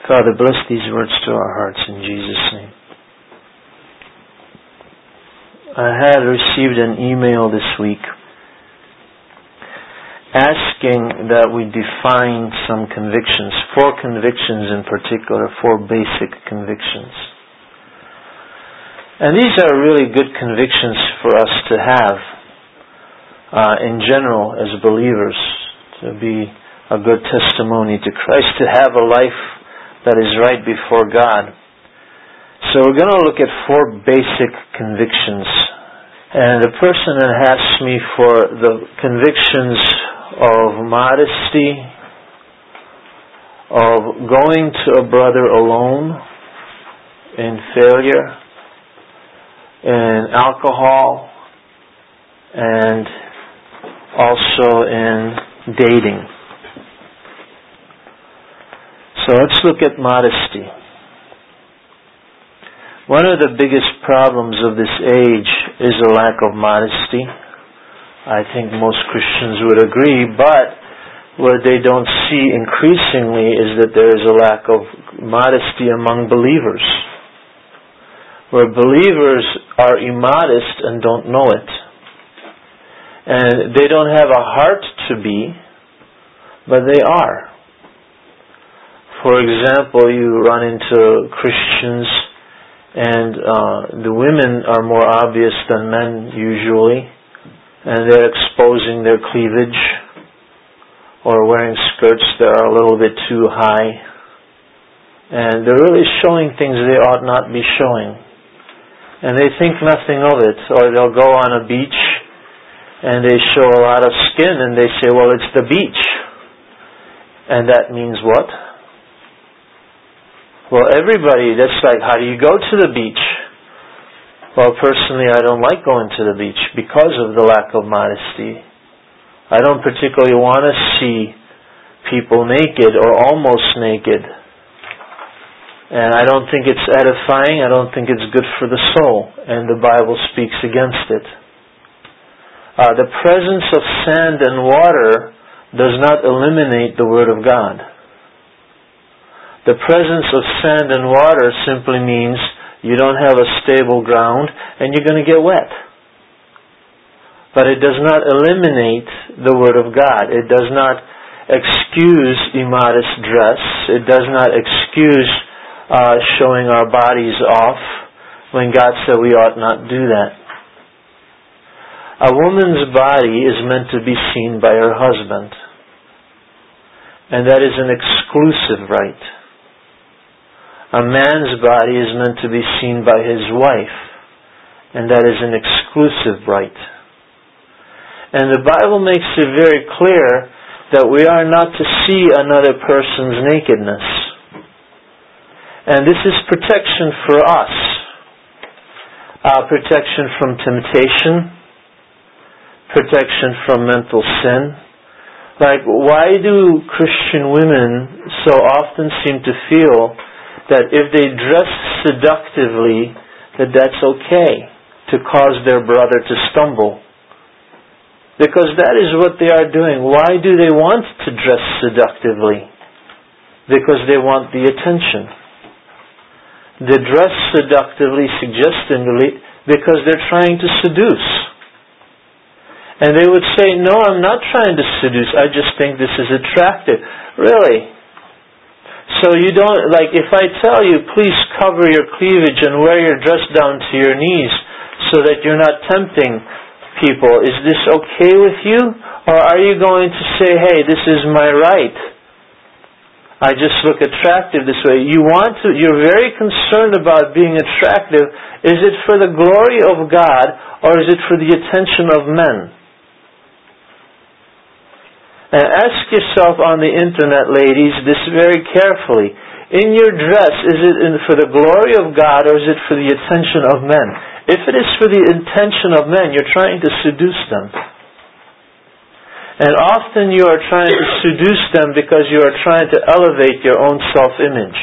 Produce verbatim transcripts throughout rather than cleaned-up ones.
Father, bless these words to our hearts in Jesus' name. I had received an email this week asking that we define some convictions, four convictions in particular, four basic convictions. And these are really good convictions for us to have uh, in general as believers, to be a good testimony to Christ, to have a life that is right before God. So we're going to look at four basic convictions. And the person that asked me for the convictions of modesty, of going to a brother alone in failure, in alcohol, and also in dating. So let's look at modesty. One of the biggest problems of this age is a lack of modesty. I think most Christians would agree, but what they don't see increasingly is that there is a lack of modesty among believers, where believers are immodest and don't know it. And they don't have a heart to be, but they are. For example, you run into Christians and uh, the women are more obvious than men usually, and they're exposing their cleavage or wearing skirts that are a little bit too high, and they're really showing things they ought not be showing, and they think nothing of it. Or they'll go on a beach and they show a lot of skin and they say, well, it's the beach. And that means what? Well, everybody, that's like, how do you go to the beach? Well, personally, I don't like going to the beach because of the lack of modesty. I don't particularly want to see people naked or almost naked. And I don't think it's edifying. I don't think it's good for the soul. And the Bible speaks against it. Uh, the presence of sand and water does not eliminate the Word of God. The presence of sand and water simply means you don't have a stable ground and you're going to get wet. But it does not eliminate the Word of God. It does not excuse immodest dress. It does not excuse uh, showing our bodies off when God said we ought not do that. A woman's body is meant to be seen by her husband. And that is an exclusive right. A man's body is meant to be seen by his wife, and that is an exclusive right. And the Bible makes it very clear that we are not to see another person's nakedness. And this is protection for us. Uh, protection from temptation, protection from mental sin. Like, why do Christian women so often seem to feel that if they dress seductively, that that's okay to cause their brother to stumble? Because that is what they are doing. Why do they want to dress seductively? Because they want the attention. They dress seductively, suggestively, because they're trying to seduce. And they would say, no, I'm not trying to seduce. I just think this is attractive. Really? So you don't, like, if I tell you, please cover your cleavage and wear your dress down to your knees so that you're not tempting people, is this okay with you? Or are you going to say, hey, this is my right? I just look attractive this way. You want to, you're very concerned about being attractive. Is it for the glory of God or is it for the attention of men? And ask yourself on the internet, ladies, this very carefully. In your dress, is it in, for the glory of God or is it for the attention of men? If it is for the intention of men, you're trying to seduce them. And often you are trying to seduce them because you are trying to elevate your own self-image.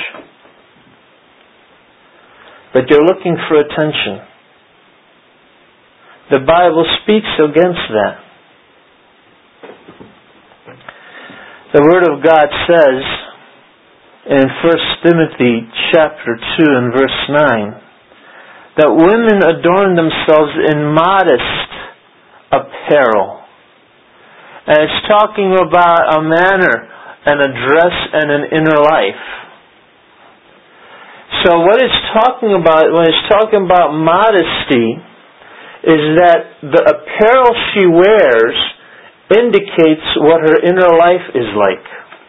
But you're looking for attention. The Bible speaks against that. The Word of God says in First Timothy chapter two and verse nine, that women adorn themselves in modest apparel. And it's talking about a manner and a dress and an inner life. So what it's talking about, when it's talking about modesty, is that the apparel she wears indicates what her inner life is like.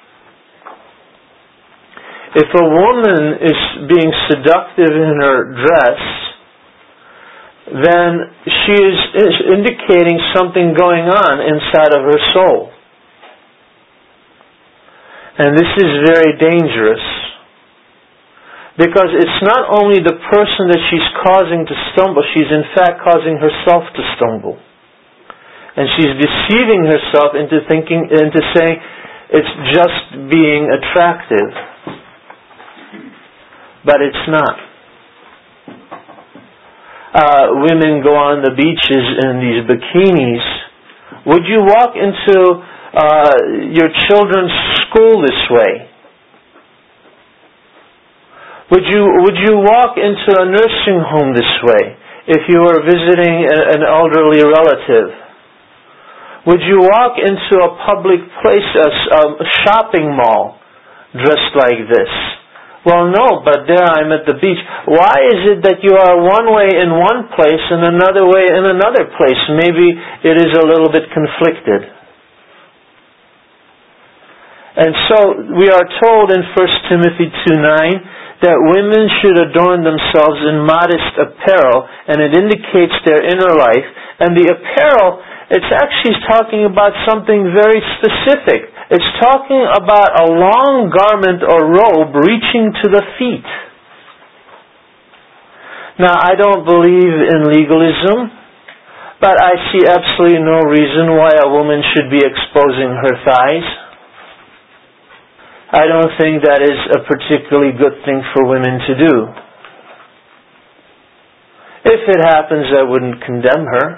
If a woman is being seductive in her dress, then she is, is indicating something going on inside of her soul. And this is very dangerous. Because it's not only the person that she's causing to stumble, she's in fact causing herself to stumble. And she's deceiving herself into thinking, into saying, it's just being attractive. But it's not. Uh, women go on the beaches in these bikinis. Would you walk into uh, your children's school this way? Would you would you walk into a nursing home this way if you were visiting a, an elderly relative? Would you walk into a public place, a, a shopping mall, dressed like this? Well, no, but there I'm at the beach. Why is it that you are one way in one place and another way in another place? Maybe it is a little bit conflicted. And so we are told in First Timothy two nine that women should adorn themselves in modest apparel, and it indicates their inner life. And the apparel, it's actually talking about something very specific. It's talking about a long garment or robe reaching to the feet. Now, I don't believe in legalism, but I see absolutely no reason why a woman should be exposing her thighs. I don't think that is a particularly good thing for women to do. If it happens, I wouldn't condemn her.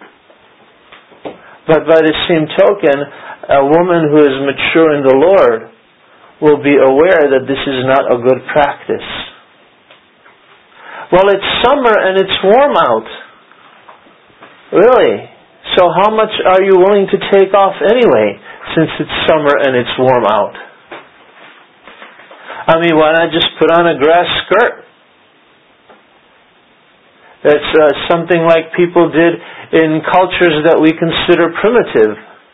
But by the same token, a woman who is mature in the Lord will be aware that this is not a good practice. Well, it's summer and it's warm out. Really? So how much are you willing to take off anyway, since it's summer and it's warm out? I mean, why not just put on a grass skirt? It's uh, something like people did in cultures that we consider primitive.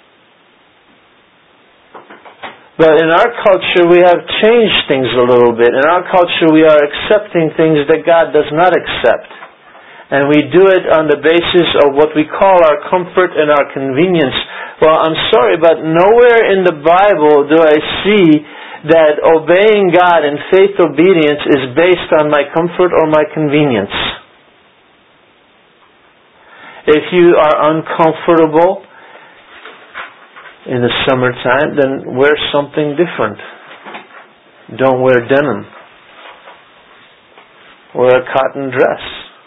But in our culture, we have changed things a little bit. In our culture, we are accepting things that God does not accept. And we do it on the basis of what we call our comfort and our convenience. Well, I'm sorry, but nowhere in the Bible do I see that obeying God in faith obedience is based on my comfort or my convenience. If you are uncomfortable in the summertime, then wear something different. Don't wear denim. Wear a cotton dress.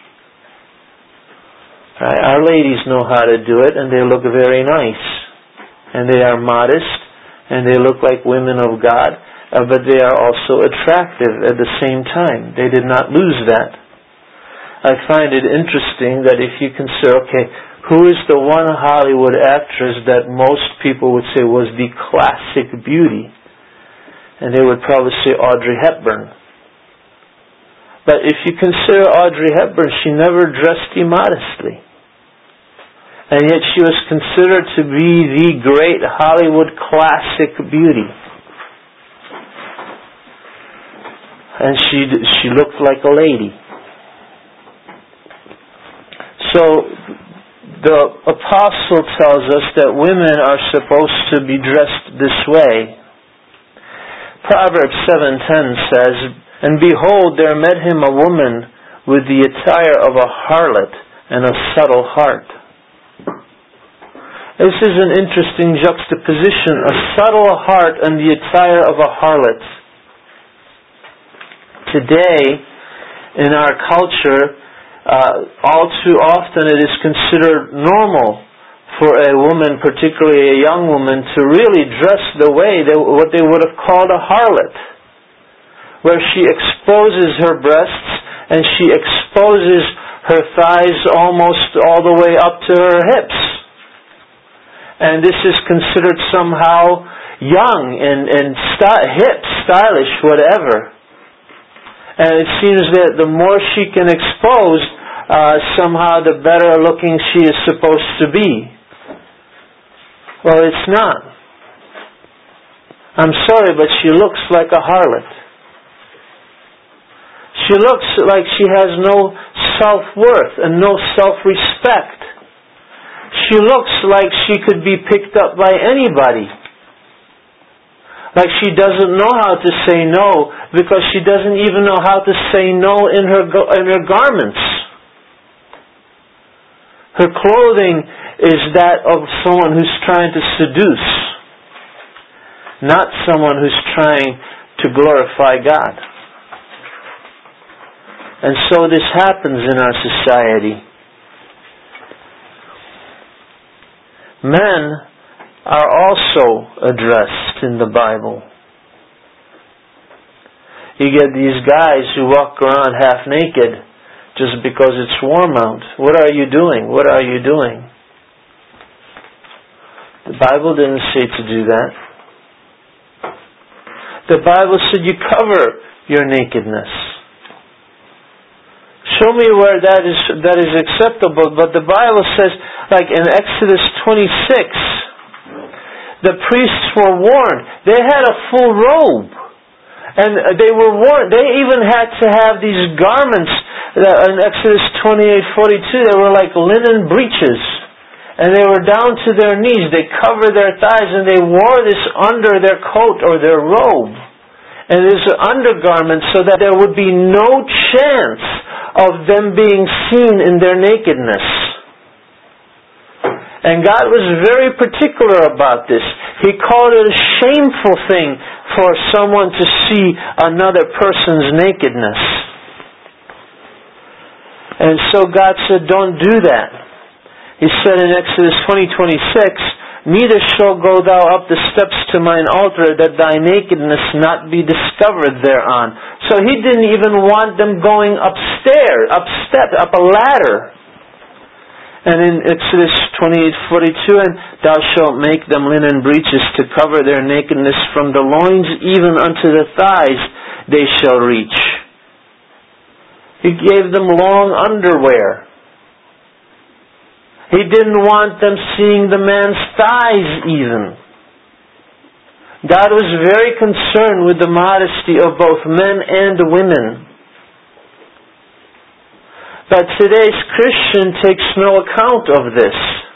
Right? Our ladies know how to do it, and they look very nice. And they are modest, and they look like women of God, uh, but they are also attractive at the same time. They did not lose that. I find it interesting that if you consider, okay, who is the one Hollywood actress that most people would say was the classic beauty? And they would probably say Audrey Hepburn. But if you consider Audrey Hepburn, she never dressed immodestly. And yet she was considered to be the great Hollywood classic beauty. And she she looked like a lady. So the apostle tells us that women are supposed to be dressed this way. Proverbs seven ten says, "And behold, there met him a woman with the attire of a harlot and a subtle heart." This is an interesting juxtaposition, a subtle heart and the attire of a harlot. Today, in our culture, uh, all too often it is considered normal for a woman, particularly a young woman, to really dress the way they, what they would have called a harlot. where she exposes her breasts and she exposes her thighs almost all the way up to her hips. And this is considered somehow young and, and st- hip, stylish, whatever. And it seems that the more she can expose, uh, somehow the better looking she is supposed to be. Well, it's not. I'm sorry, but she looks like a harlot. She looks like she has no self-worth and no self-respect. She looks like she could be picked up by anybody. Like she doesn't know how to say no because she doesn't even know how to say no in her in her garments. Her clothing is that of someone who's trying to seduce, not someone who's trying to glorify God. And so this happens in our society. Men are also addressed in the Bible. You get these guys who walk around half naked just because it's warm out. What are you doing? What are you doing? The Bible didn't say to do that. The Bible said you cover your nakedness. Show me where that is that is acceptable. But the Bible says, like in Exodus twenty-six, the priests were warned. They had a full robe. And they were warned. They even had to have these garments. In Exodus twenty-eight forty-two, they were like linen breeches. And they were down to their knees. They covered their thighs and they wore this under their coat or their robe. And it was an undergarment so that there would be no chance of them being seen in their nakedness. And God was very particular about this. He called it a shameful thing for someone to see another person's nakedness. And so God said, don't do that. He said in Exodus twenty twenty-six, neither shall go thou up the steps to mine altar, that thy nakedness not be discovered thereon. So He didn't even want them going upstairs, up step, up a ladder. And in Exodus twenty-eight forty-two, and thou shalt make them linen breeches to cover their nakedness from the loins even unto the thighs they shall reach. He gave them long underwear. He didn't want them seeing the man's thighs even. God was very concerned with the modesty of both men and women. But today's Christian takes no account of this.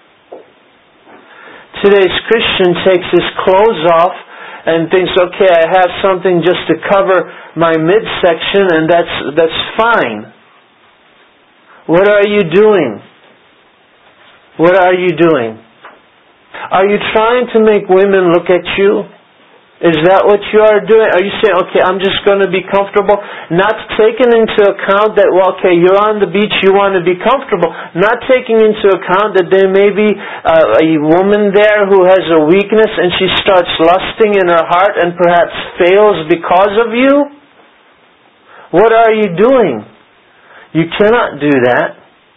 Today's Christian takes his clothes off and thinks, okay, I have something just to cover my midsection and that's that's fine. What are you doing? What are you doing? Are you trying to make women look at you? Is that what you are doing? Are you saying, okay, I'm just going to be comfortable? Not taking into account that, well, okay, you're on the beach, you want to be comfortable. Not taking into account that there may be uh, a woman there who has a weakness and she starts lusting in her heart and perhaps fails because of you? What are you doing? You cannot do that.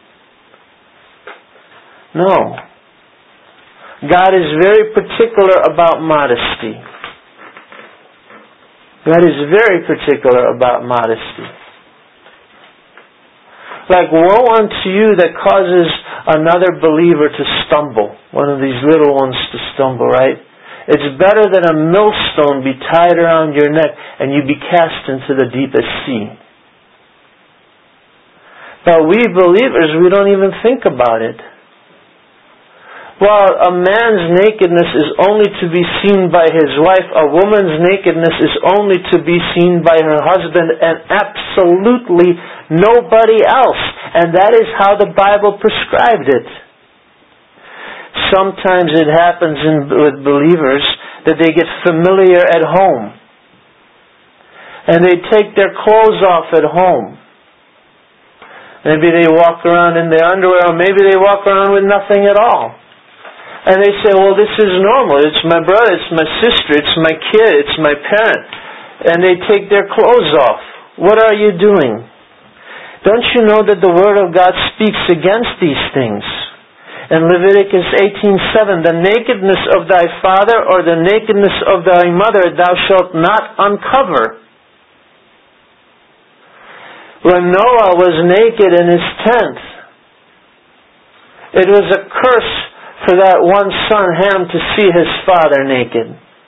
No. God is very particular about modesty. God is very particular about modesty. Like, woe unto you that causes another believer to stumble. One of these little ones to stumble, right? It's better that a millstone be tied around your neck and you be cast into the deepest sea. But we believers, we don't even think about it. While a man's nakedness is only to be seen by his wife, a woman's nakedness is only to be seen by her husband and absolutely nobody else. And that is how the Bible prescribed it. Sometimes it happens in, with believers that they get familiar at home. And they take their clothes off at home. Maybe they walk around in their underwear, or maybe they walk around with nothing at all. And they say, well, this is normal. It's my brother, it's my sister, it's my kid, it's my parent. and they take their clothes off. What are you doing? Don't you know that the Word of God speaks against these things? In Leviticus eighteen seven, the nakedness of thy father or the nakedness of thy mother thou shalt not uncover. When Noah was naked in his tent, it was a curse for that one son, Ham, to see his father naked.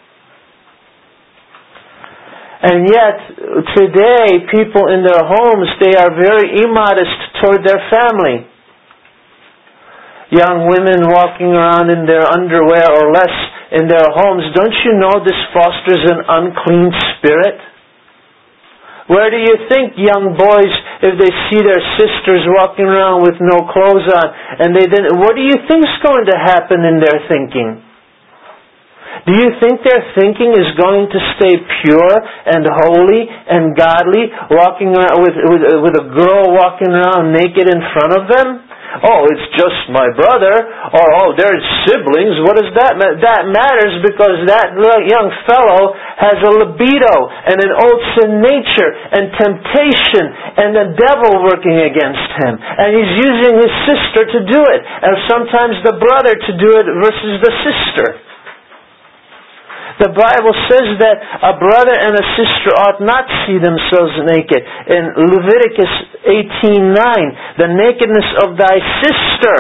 And yet, today, people in their homes, they are very immodest toward their family. Young women walking around in their underwear or less in their homes. Don't you know this fosters an unclean spirit? Where do you think young boys, if they see their sisters walking around with no clothes on, and they then, what do you think is going to happen in their thinking? Do you think their thinking is going to stay pure and holy and godly, walking around with, with, with a girl walking around naked in front of them? Oh, it's just my brother. Or, oh, they're siblings. What does that matter? That matters because that young fellow has a libido and an old sin nature and temptation and the devil working against him. And he's using his sister to do it. And sometimes the brother to do it versus the sister. The Bible says that a brother and a sister ought not see themselves naked. In Leviticus eighteen nine, the nakedness of thy sister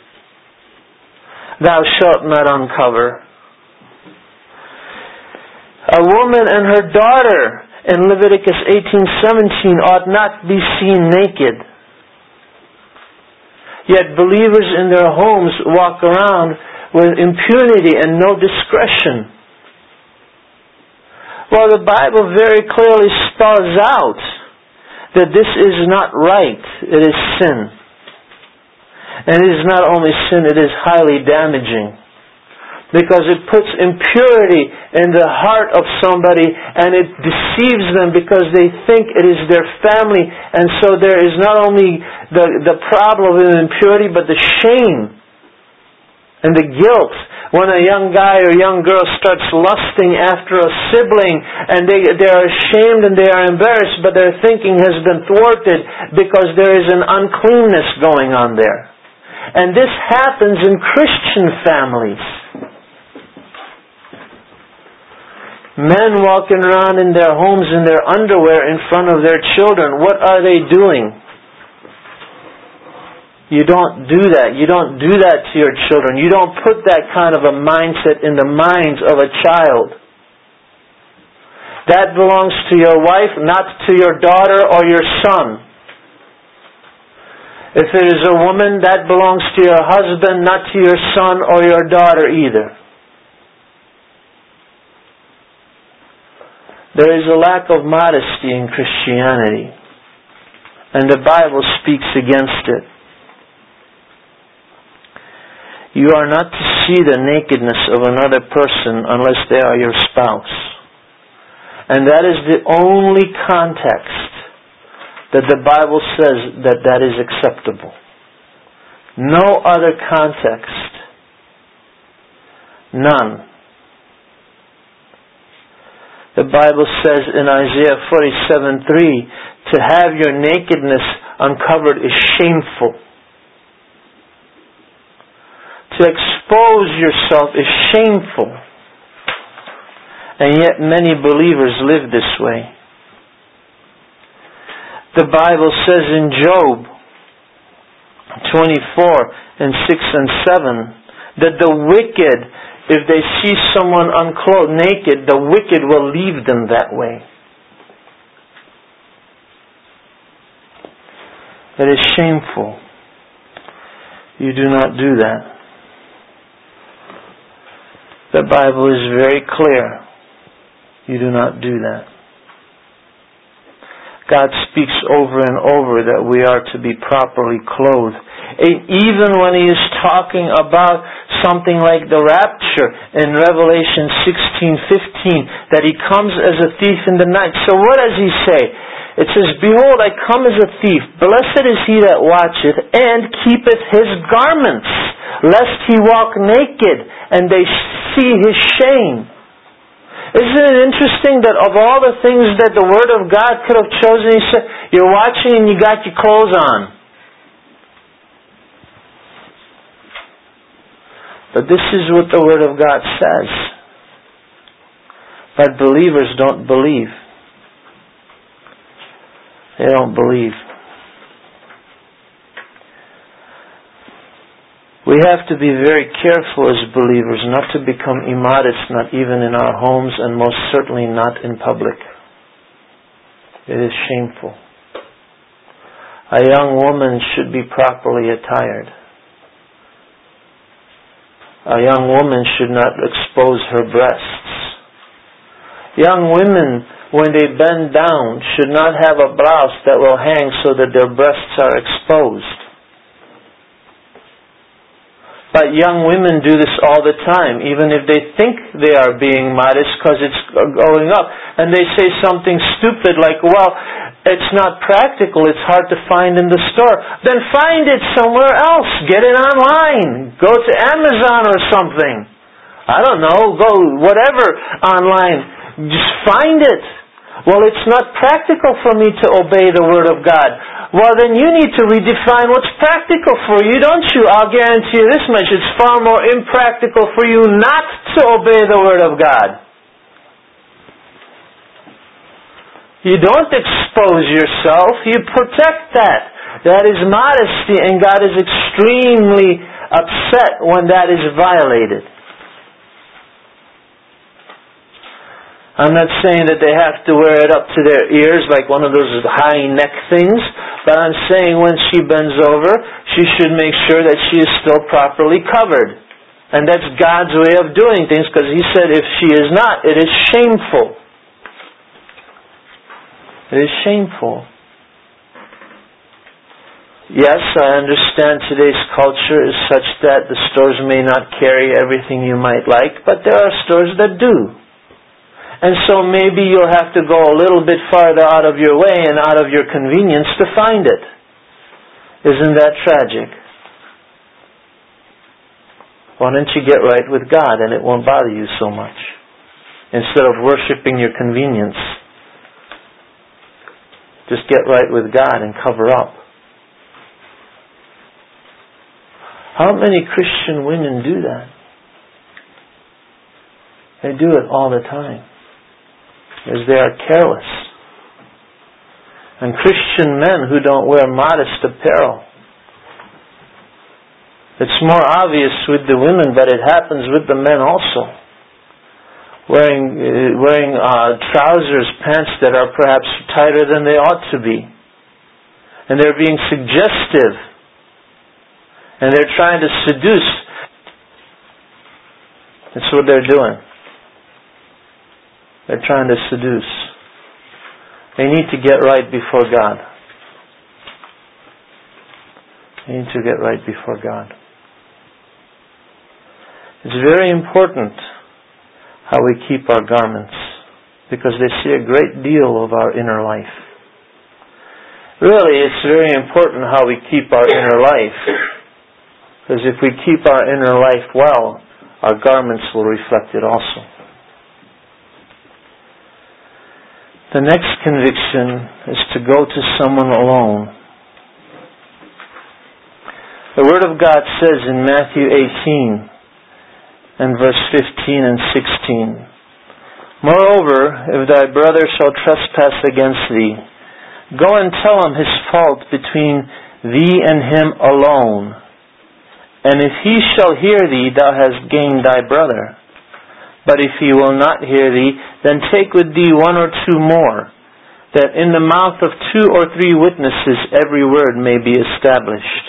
thou shalt not uncover. A woman and her daughter in Leviticus eighteen seventeen ought not be seen naked. Yet believers in their homes walk around with impunity and no discretion. Well, the Bible very clearly spells out that this is not right. It is sin. And it is not only sin, it is highly damaging. Because it puts impurity in the heart of somebody and it deceives them because they think it is their family. And so there is not only the, the problem of impurity, but the shame and the guilt. When a young guy or young girl starts lusting after a sibling and they, they are ashamed and they are embarrassed, but their thinking has been thwarted because there is an uncleanness going on there. And this happens in Christian families. Men walking around in their homes in their underwear in front of their children. What are they doing? You don't do that. You don't do that to your children. You don't put that kind of a mindset in the minds of a child. That belongs to your wife, not to your daughter or your son. If it is a woman, that belongs to your husband, not to your son or your daughter either. There is a lack of modesty in Christianity, and the Bible speaks against it. You are not to see the nakedness of another person unless they are your spouse. And that is the only context that the Bible says that that is acceptable. No other context. None. The Bible says in Isaiah forty-seven three, to have your nakedness uncovered is shameful. To expose yourself is shameful. And yet many believers live this way. The Bible says in Job twenty-four and six and seven that the wicked, if they see someone unclothed, naked, the wicked will leave them that way. It is shameful. You do not do that. The Bible is very clear. You do not do that. God speaks over and over that we are to be properly clothed. And even when He is talking about something like the rapture in Revelation sixteen fifteen, that He comes as a thief in the night. So what does He say? It says, behold, I come as a thief. Blessed is he that watcheth and keepeth his garments, lest he walk naked and they see his shame. Isn't it interesting that of all the things that the Word of God could have chosen, He said, you're watching and you got your clothes on. But this is what the Word of God says. But believers don't believe. They don't believe. We have to be very careful as believers not to become immodest, not even in our homes, and most certainly not in public. It is shameful. A young woman should be properly attired. A young woman should not expose her breasts. Young women, when they bend down, should not have a blouse that will hang so that their breasts are exposed. But young women do this all the time, even if they think they are being modest because it's going up. And they say something stupid like, well, it's not practical, it's hard to find in the store. Then find it somewhere else. Get it online. Go to Amazon or something. I don't know, go whatever online. Just find it. Well, it's not practical for me to obey the Word of God. Well, then you need to redefine what's practical for you, don't you? I'll guarantee you this much. It's far more impractical for you not to obey the Word of God. You don't expose yourself. You protect that. That is modesty, and God is extremely upset when that is violated. I'm not saying that they have to wear it up to their ears like one of those high neck things, but I'm saying when she bends over, she should make sure that she is still properly covered. And that's God's way of doing things, because He said if she is not, it is shameful. It is shameful. Yes, I understand today's culture is such that the stores may not carry everything you might like, but there are stores that do. And so maybe you'll have to go a little bit farther out of your way and out of your convenience to find it. Isn't that tragic? Why don't you get right with God and it won't bother you so much? Instead of worshiping your convenience, just get right with God and cover up. How many Christian women do that? They do it all the time. As they are careless. And Christian men who don't wear modest apparel. It's more obvious with the women, but it happens with the men also. Wearing uh, wearing uh, trousers, pants that are perhaps tighter than they ought to be. And they're being suggestive. And they're trying to seduce. That's what they're doing. They're trying to seduce. They need to get right before God. They need to get right before God. It's very important how we keep our garments, because they see a great deal of our inner life. Really, it's very important how we keep our inner life, because if we keep our inner life well, our garments will reflect it also. The next conviction is to go to someone alone. The Word of God says in Matthew eighteen and verse fifteen and sixteen, moreover, if thy brother shall trespass against thee, go and tell him his fault between thee and him alone. And if he shall hear thee, thou hast gained thy brother. But if he will not hear thee, then take with thee one or two more, that in the mouth of two or three witnesses every word may be established.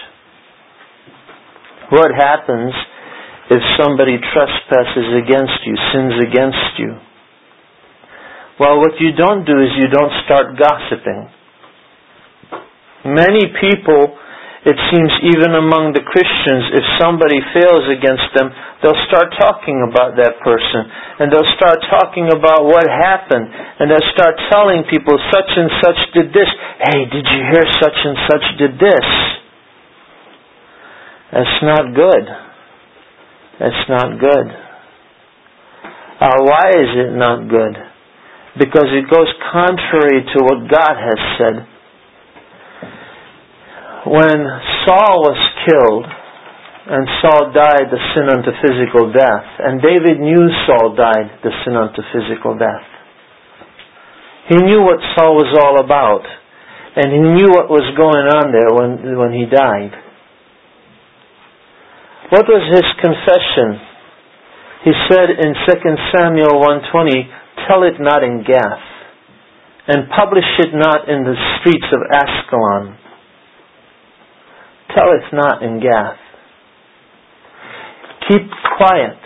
What happens if somebody trespasses against you, sins against you? Well, what you don't do is you don't start gossiping. Many people, it seems even among the Christians, if somebody fails against them, they'll start talking about that person. And they'll start talking about what happened. And they'll start telling people, such and such did this. Hey, did you hear such and such did this? That's not good. That's not good. Uh, why is it not good? Because it goes contrary to what God has said. When Saul was killed, and Saul died the sin unto physical death, and David knew Saul died the sin unto physical death. He knew what Saul was all about, and he knew what was going on there when, when he died. What was his confession? He said in Second Samuel one twenty, "Tell it not in Gath, and publish it not in the streets of Ascalon." Tell it not in Gath. Keep quiet.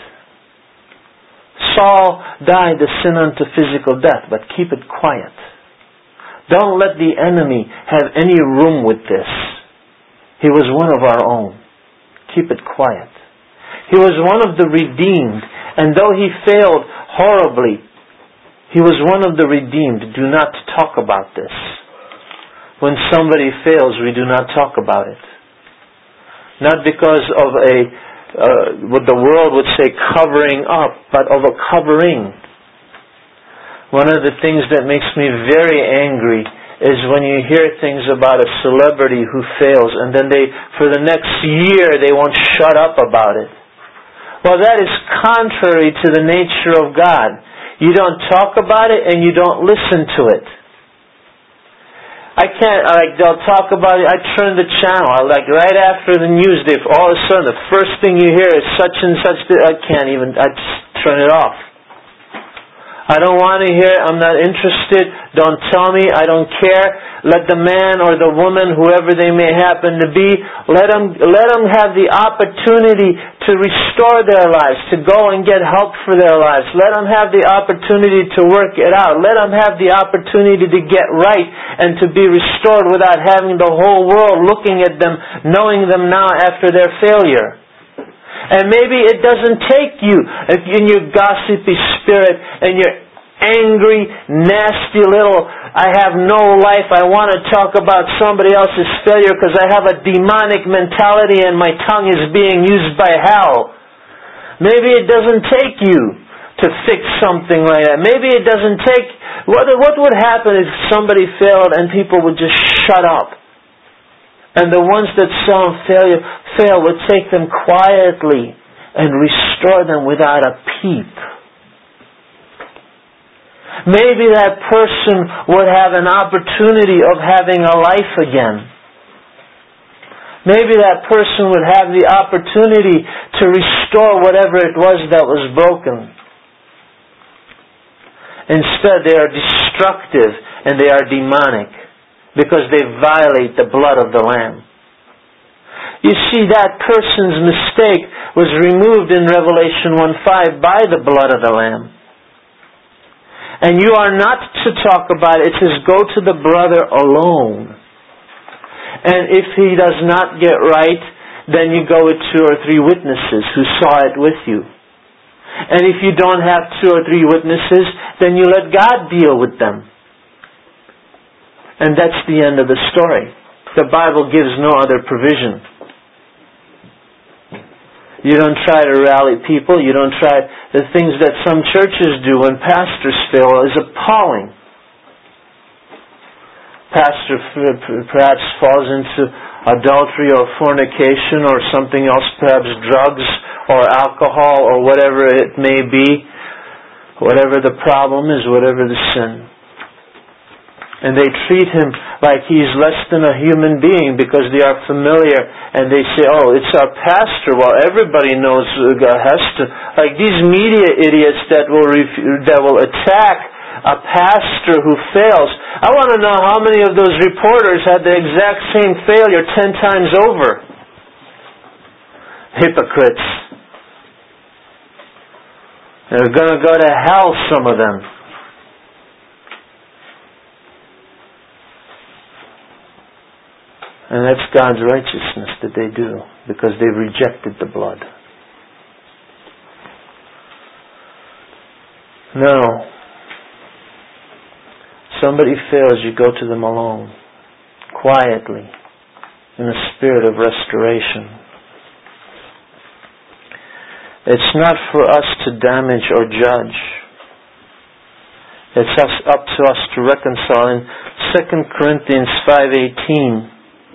Saul died the sin unto physical death, but keep it quiet. Don't let the enemy have any room with this. He was one of our own. Keep it quiet. He was one of the redeemed, and though he failed horribly, he was one of the redeemed. Do not talk about this. When somebody fails, we do not talk about it. Not because of a, uh, what the world would say, covering up, but of a covering. One of the things that makes me very angry is when you hear things about a celebrity who fails, and then they, for the next year, they won't shut up about it. Well, that is contrary to the nature of God. You don't talk about it, and you don't listen to it. I can't, like, they'll talk about it, I turn the channel, I, like, right after the news, they, all of a sudden, the first thing you hear is such and such, I can't even, I just turn it off. I don't want to hear it, I'm not interested, don't tell me, I don't care. Let the man or the woman, whoever they may happen to be, let them, let them have the opportunity to restore their lives, to go and get help for their lives. Let them have the opportunity to work it out. Let them have the opportunity to get right and to be restored without having the whole world looking at them, knowing them now after their failure. And maybe it doesn't take you in your gossipy spirit and your angry, nasty little, I have no life, I want to talk about somebody else's failure because I have a demonic mentality and my tongue is being used by hell. Maybe it doesn't take you to fix something like that. Maybe it doesn't take, what, what would happen if somebody failed and people would just shut up? And the ones that saw failure fail would take them quietly and restore them without a peep. Maybe that person would have an opportunity of having a life again. Maybe that person would have the opportunity to restore whatever it was that was broken. Instead, they are destructive and they are demonic, because they violate the blood of the Lamb. You see, that person's mistake was removed in Revelation one five by the blood of the Lamb. And you are not to talk about it. It says, go to the brother alone. And if he does not get right, then you go with two or three witnesses who saw it with you. And if you don't have two or three witnesses, then you let God deal with them. And that's the end of the story. The Bible gives no other provision. You don't try to rally people. You don't try the things that some churches do when pastors fail is appalling. Pastor perhaps falls into adultery or fornication or something else, perhaps drugs or alcohol or whatever it may be. Whatever the problem is, whatever the sin. And they treat him like he's less than a human being because they are familiar and they say, oh, it's our pastor. Well, everybody knows God has to. Like these media idiots that will ref- that will attack a pastor who fails. I want to know how many of those reporters had the exact same failure ten times over. Hypocrites. They're going to go to hell, some of them. And that's God's righteousness that they do, because they've rejected the blood. No. Somebody fails, you go to them alone, quietly, in a spirit of restoration. It's not for us to damage or judge. It's us, up to us to reconcile. In Second Corinthians five eighteen,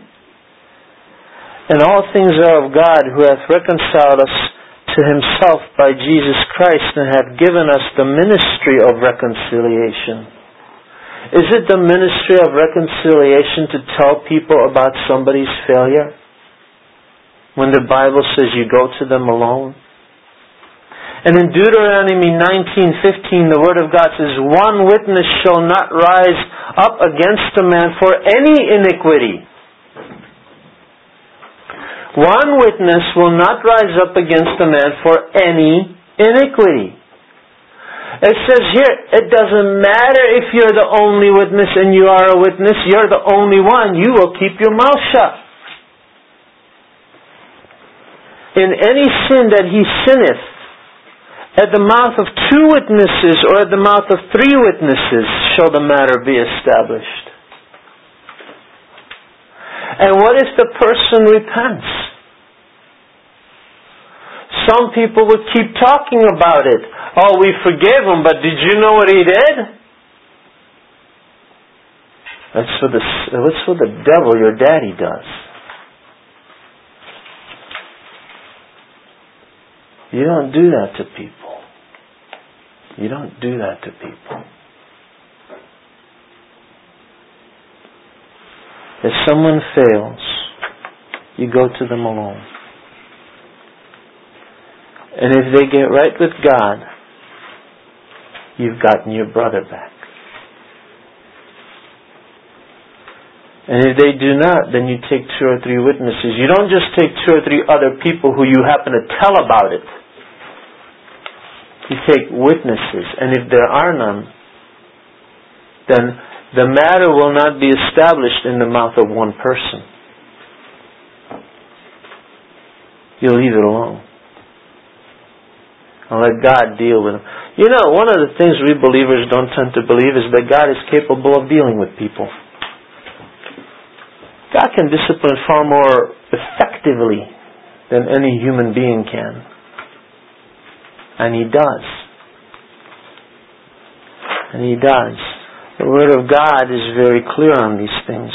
and all things are of God, who hath reconciled us to Himself by Jesus Christ, and hath given us the ministry of reconciliation. Is it the ministry of reconciliation to tell people about somebody's failure? When the Bible says you go to them alone? And in Deuteronomy nineteen fifteen, the Word of God says, one witness shall not rise up against a man for any iniquity. One witness will not rise up against a man for any iniquity. It says here, it doesn't matter if you're the only witness and you are a witness, you're the only one, you will keep your mouth shut. In any sin that he sinneth, at the mouth of two witnesses or at the mouth of three witnesses shall the matter be established. And what if the person repents? Some people would keep talking about it. Oh, we forgave him, but did you know what he did? That's what the, that's what the devil, your daddy, does. You don't do that to people. You don't do that to people. If someone fails, you go to them alone. And if they get right with God, you've gotten your brother back. And if they do not, then you take two or three witnesses. You don't just take two or three other people who you happen to tell about it. You take witnesses. And if there are none, then the matter will not be established in the mouth of one person. You leave it alone. And let God deal with them. You know, one of the things we believers don't tend to believe is that God is capable of dealing with people. God can discipline far more effectively than any human being can. And He does. And He does. The Word of God is very clear on these things.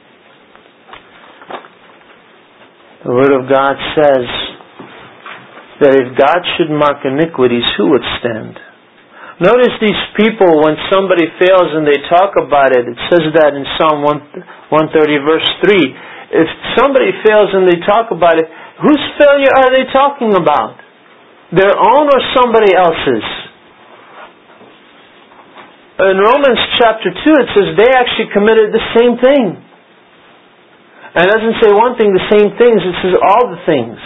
The Word of God says that if God should mark iniquities, who would stand? Notice these people, when somebody fails and they talk about it, it says that in Psalm one thirty verse three. If somebody fails and they talk about it, whose failure are they talking about? Their own or somebody else's? In Romans chapter two it says they actually committed the same thing. And it doesn't say one thing, the same things, it says all the things.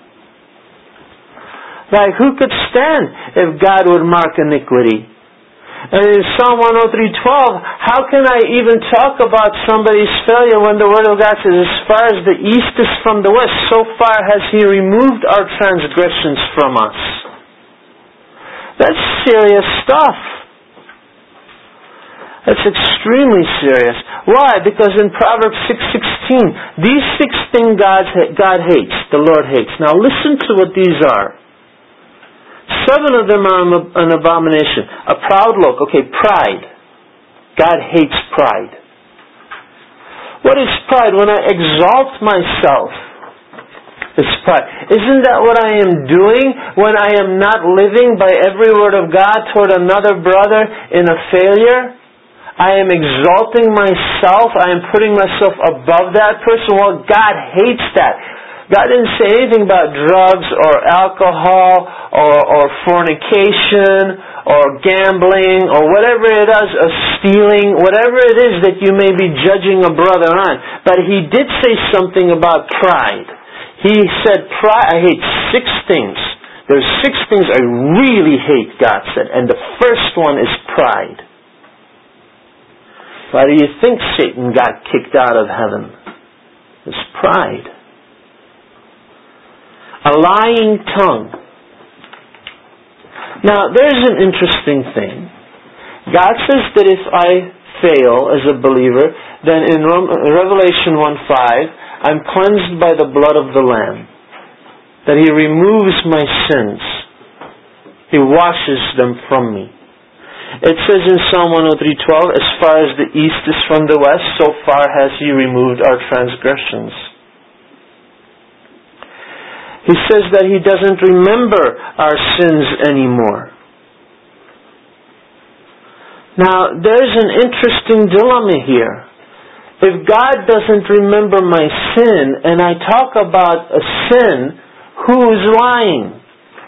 Like, who could stand if God would mark iniquity? And in Psalm one oh three twelve, how can I even talk about somebody's failure when the Word of God says, as far as the east is from the west, so far has He removed our transgressions from us. That's serious stuff. That's extremely serious. Why? Because in Proverbs six sixteen, these six things God, God hates, the Lord hates. Now listen to what these are. Seven of them are an abomination. A proud look. Okay, pride. God hates pride. What is pride? When I exalt myself, it's pride. Isn't that what I am doing when I am not living by every word of God toward another brother in a failure? I am exalting myself. I am putting myself above that person. Well, God hates that. God didn't say anything about drugs or alcohol or, or fornication or gambling or whatever it is, or stealing, whatever it is that you may be judging a brother on. But He did say something about pride. He said, pride, I hate six things. There's six things I really hate, God said. And the first one is pride. Why do you think Satan got kicked out of heaven? It's pride. A lying tongue. Now, there's an interesting thing. God says that if I fail as a believer, then in Revelation one five, I'm cleansed by the blood of the Lamb. That He removes my sins. He washes them from me. It says in Psalm one oh three twelve, as far as the east is from the west, so far has He removed our transgressions. He says that He doesn't remember our sins anymore. Now, there's an interesting dilemma here. If God doesn't remember my sin, and I talk about a sin, who's lying?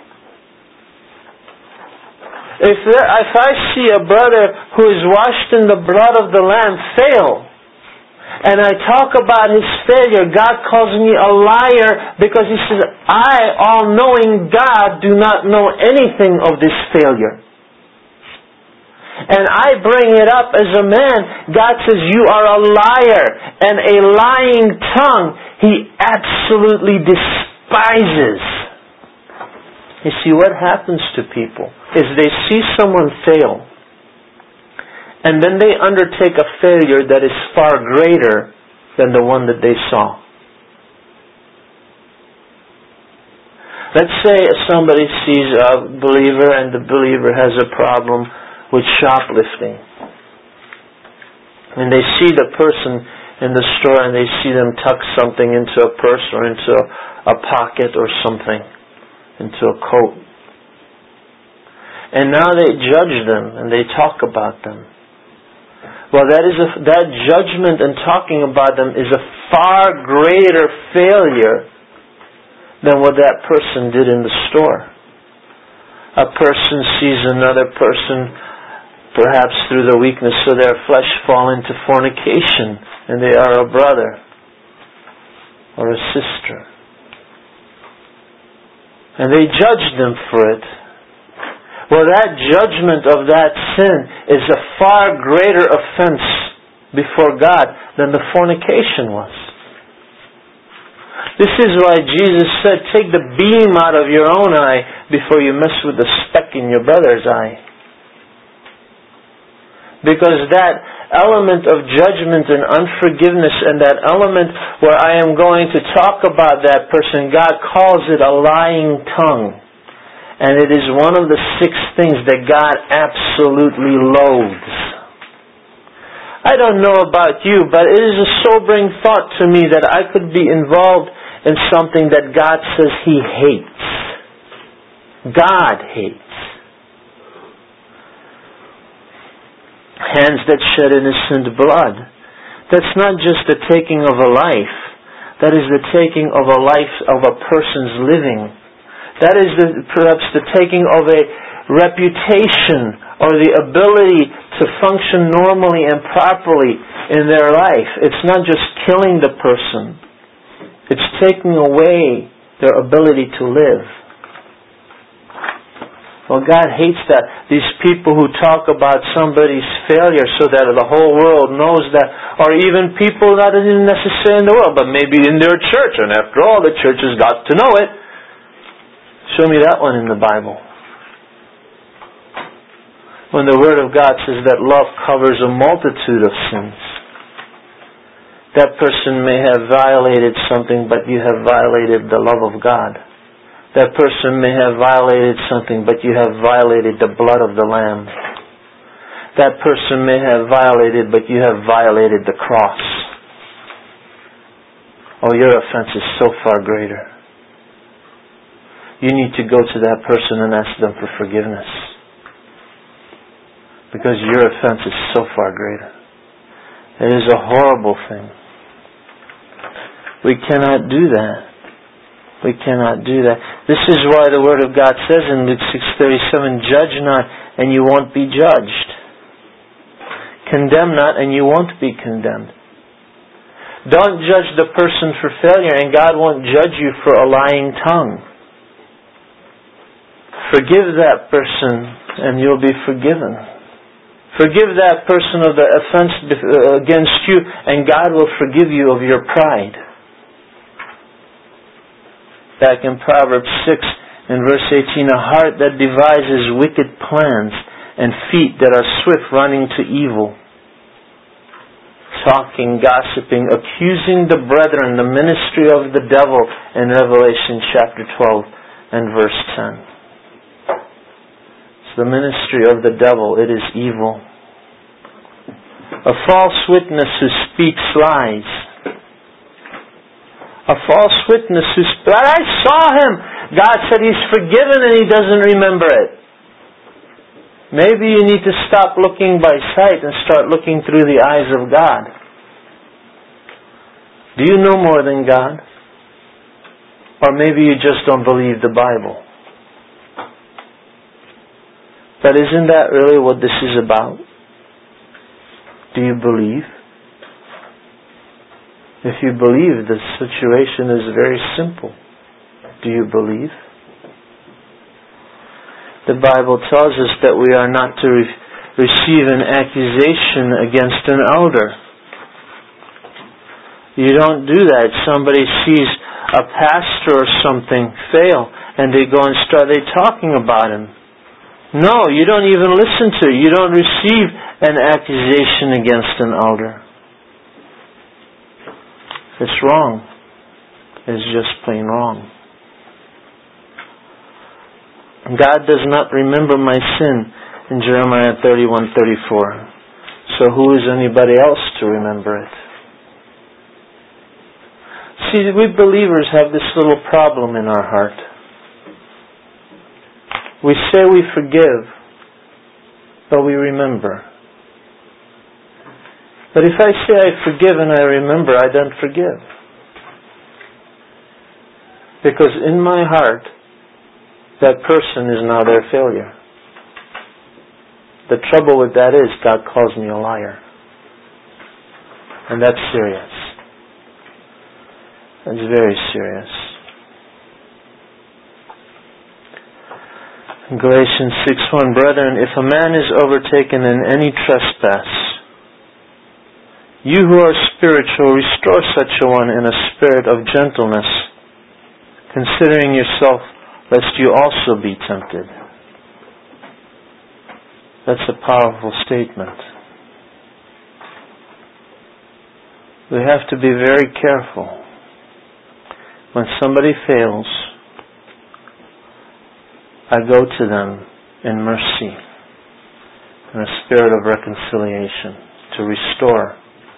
If, there, if I see a brother who is washed in the blood of the Lamb fail, and I talk about his failure, God calls me a liar because He says, I, all-knowing God, do not know anything of this failure. And I bring it up as a man. God says, you are a liar, and a lying tongue He absolutely despises. You see, what happens to people is they see someone fail, and then they undertake a failure that is far greater than the one that they saw. Let's say somebody sees a believer, and the believer has a problem with shoplifting. And they see the person in the store, and they see them tuck something into a purse or into a pocket or something, into a coat. And now they judge them and they talk about them. Well, that is a, that judgment and talking about them is a far greater failure than what that person did in the store. A person sees another person, perhaps through the weakness of their flesh, fall into fornication, and they are a brother or a sister. And they judge them for it. Well, that judgment of that sin is a far greater offense before God than the fornication was. This is why Jesus said, take the beam out of your own eye before you mess with the speck in your brother's eye. Because that element of judgment and unforgiveness, and that element where I am going to talk about that person, God calls it a lying tongue. And it is one of the six things that God absolutely loathes. I don't know about you, but it is a sobering thought to me that I could be involved in something that God says He hates. God hates. Hands that shed innocent blood. That's not just the taking of a life. That is the taking of a life of a person's living. That is the, perhaps the taking of a reputation or the ability to function normally and properly in their life. It's not just killing the person. It's taking away their ability to live. Well, God hates that. These people who talk about somebody's failure so that the whole world knows that, or even people not even necessarily in the world, but maybe in their church, and after all, the church has got to know it. Show me that one in the Bible. When the Word of God says that love covers a multitude of sins. That person may have violated something, but you have violated the love of God. That person may have violated something, but you have violated the blood of the Lamb. That person may have violated, but you have violated the cross. Oh, your offense is so far greater. You need to go to that person and ask them for forgiveness. Because your offense is so far greater. It is a horrible thing. We cannot do that. We cannot do that. This is why the Word of God says in Luke six thirty-seven, judge not and you won't be judged. Condemn not and you won't be condemned. Don't judge the person for failure, and God won't judge you for a lying tongue. Forgive that person and you'll be forgiven. Forgive that person of the offense against you, and God will forgive you of your pride. Back in Proverbs six in verse eighteen, a heart that devises wicked plans and feet that are swift running to evil. Talking, gossiping, accusing the brethren, the ministry of the devil in Revelation chapter twelve and verse ten. the ministry of the devil. It is evil. A false witness who speaks lies. A false witness who speaks, but I saw him. God said he's forgiven and he doesn't remember it. Maybe you need to stop looking by sight and start looking through the eyes of God. Do you know more than God? Or maybe you just don't believe the Bible. But isn't that really what this is about? Do you believe? If you believe, the situation is very simple. Do you believe? The Bible tells us that we are not to re- receive an accusation against an elder. You don't do that. Somebody sees a pastor or something fail and they go and start they talking about him. No, you don't even listen to it. You don't receive an accusation against an elder. It's wrong. It's just plain wrong. God does not remember my sin in Jeremiah thirty-one thirty-four. So who is anybody else to remember it? See, we believers have this little problem in our heart. We say we forgive, but we remember. But if I say I forgive and I remember, I don't forgive. Because in my heart, that person is now their failure. The trouble with that is God calls me a liar. And that's serious. That's very serious. In Galatians six one, brethren, if a man is overtaken in any trespass, you who are spiritual, restore such a one in a spirit of gentleness, considering yourself, lest you also be tempted. That's a powerful statement. We have to be very careful. When somebody fails, I go to them in mercy, in a spirit of reconciliation, to restore.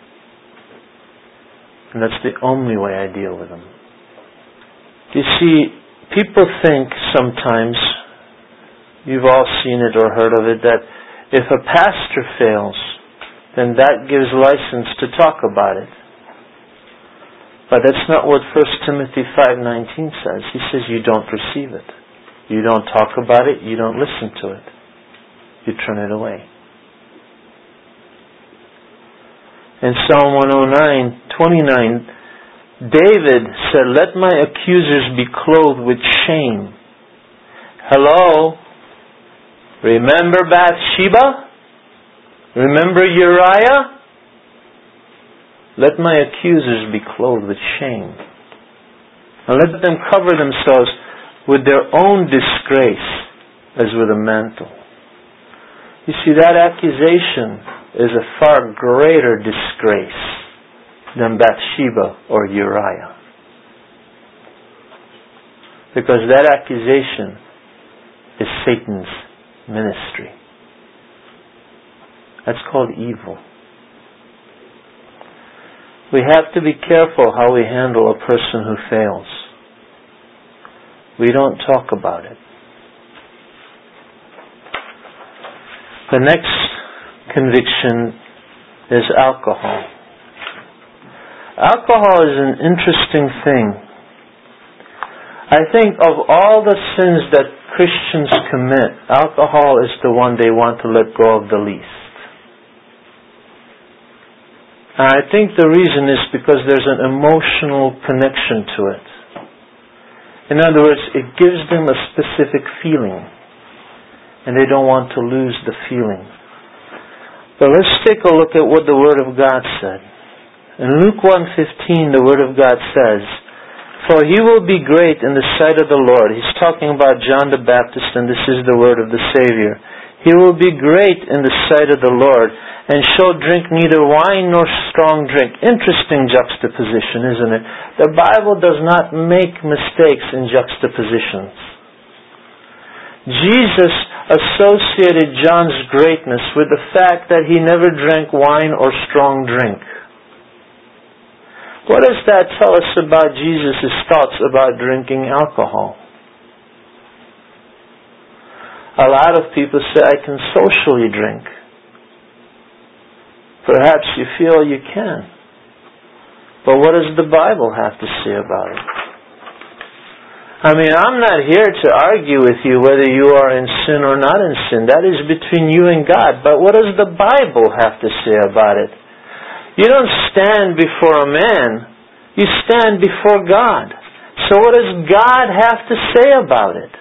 And that's the only way I deal with them. You see, people think sometimes, you've all seen it or heard of it, that if a pastor fails, then that gives license to talk about it. But that's not what First Timothy five nineteen says. He says you don't receive it. You don't talk about it. You don't listen to it. You turn it away. In Psalm one oh nine twenty-nine, David said, let my accusers be clothed with shame. Hello? Remember Bathsheba? Remember Uriah? Let my accusers be clothed with shame. And let them cover themselves with their own disgrace as with a mantle. You see, that accusation is a far greater disgrace than Bathsheba or Uriah. Because that accusation is Satan's ministry. That's called evil. We have to be careful how we handle a person who fails. We don't talk about it. The next conviction is alcohol. Alcohol is an interesting thing. I think of all the sins that Christians commit, alcohol is the one they want to let go of the least. And I think the reason is because there's an emotional connection to it. In other words, it gives them a specific feeling, and they don't want to lose the feeling. But let's take a look at what the Word of God said. In Luke one fifteen, the Word of God says, for he will be great in the sight of the Lord. He's talking about John the Baptist, and this is the word of the Savior. He will be great in the sight of the Lord, and shall drink neither wine nor strong drink. Interesting juxtaposition, isn't it? The Bible does not make mistakes in juxtapositions. Jesus associated John's greatness with the fact that he never drank wine or strong drink. What does that tell us about Jesus' thoughts about drinking alcohol? A lot of people say, I can socially drink. Perhaps you feel you can. But what does the Bible have to say about it? I mean, I'm not here to argue with you whether you are in sin or not in sin. That is between you and God. But what does the Bible have to say about it? You don't stand before a man. You stand before God. So what does God have to say about it?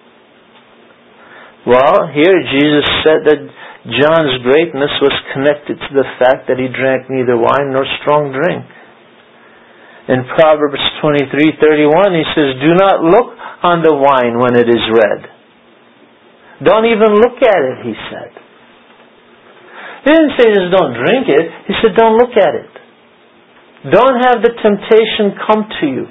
Well, here Jesus said that John's greatness was connected to the fact that he drank neither wine nor strong drink. In Proverbs twenty-three thirty-one, he says, do not look on the wine when it is red. Don't even look at it, he said. He didn't say just don't drink it. He said don't look at it. Don't have the temptation come to you.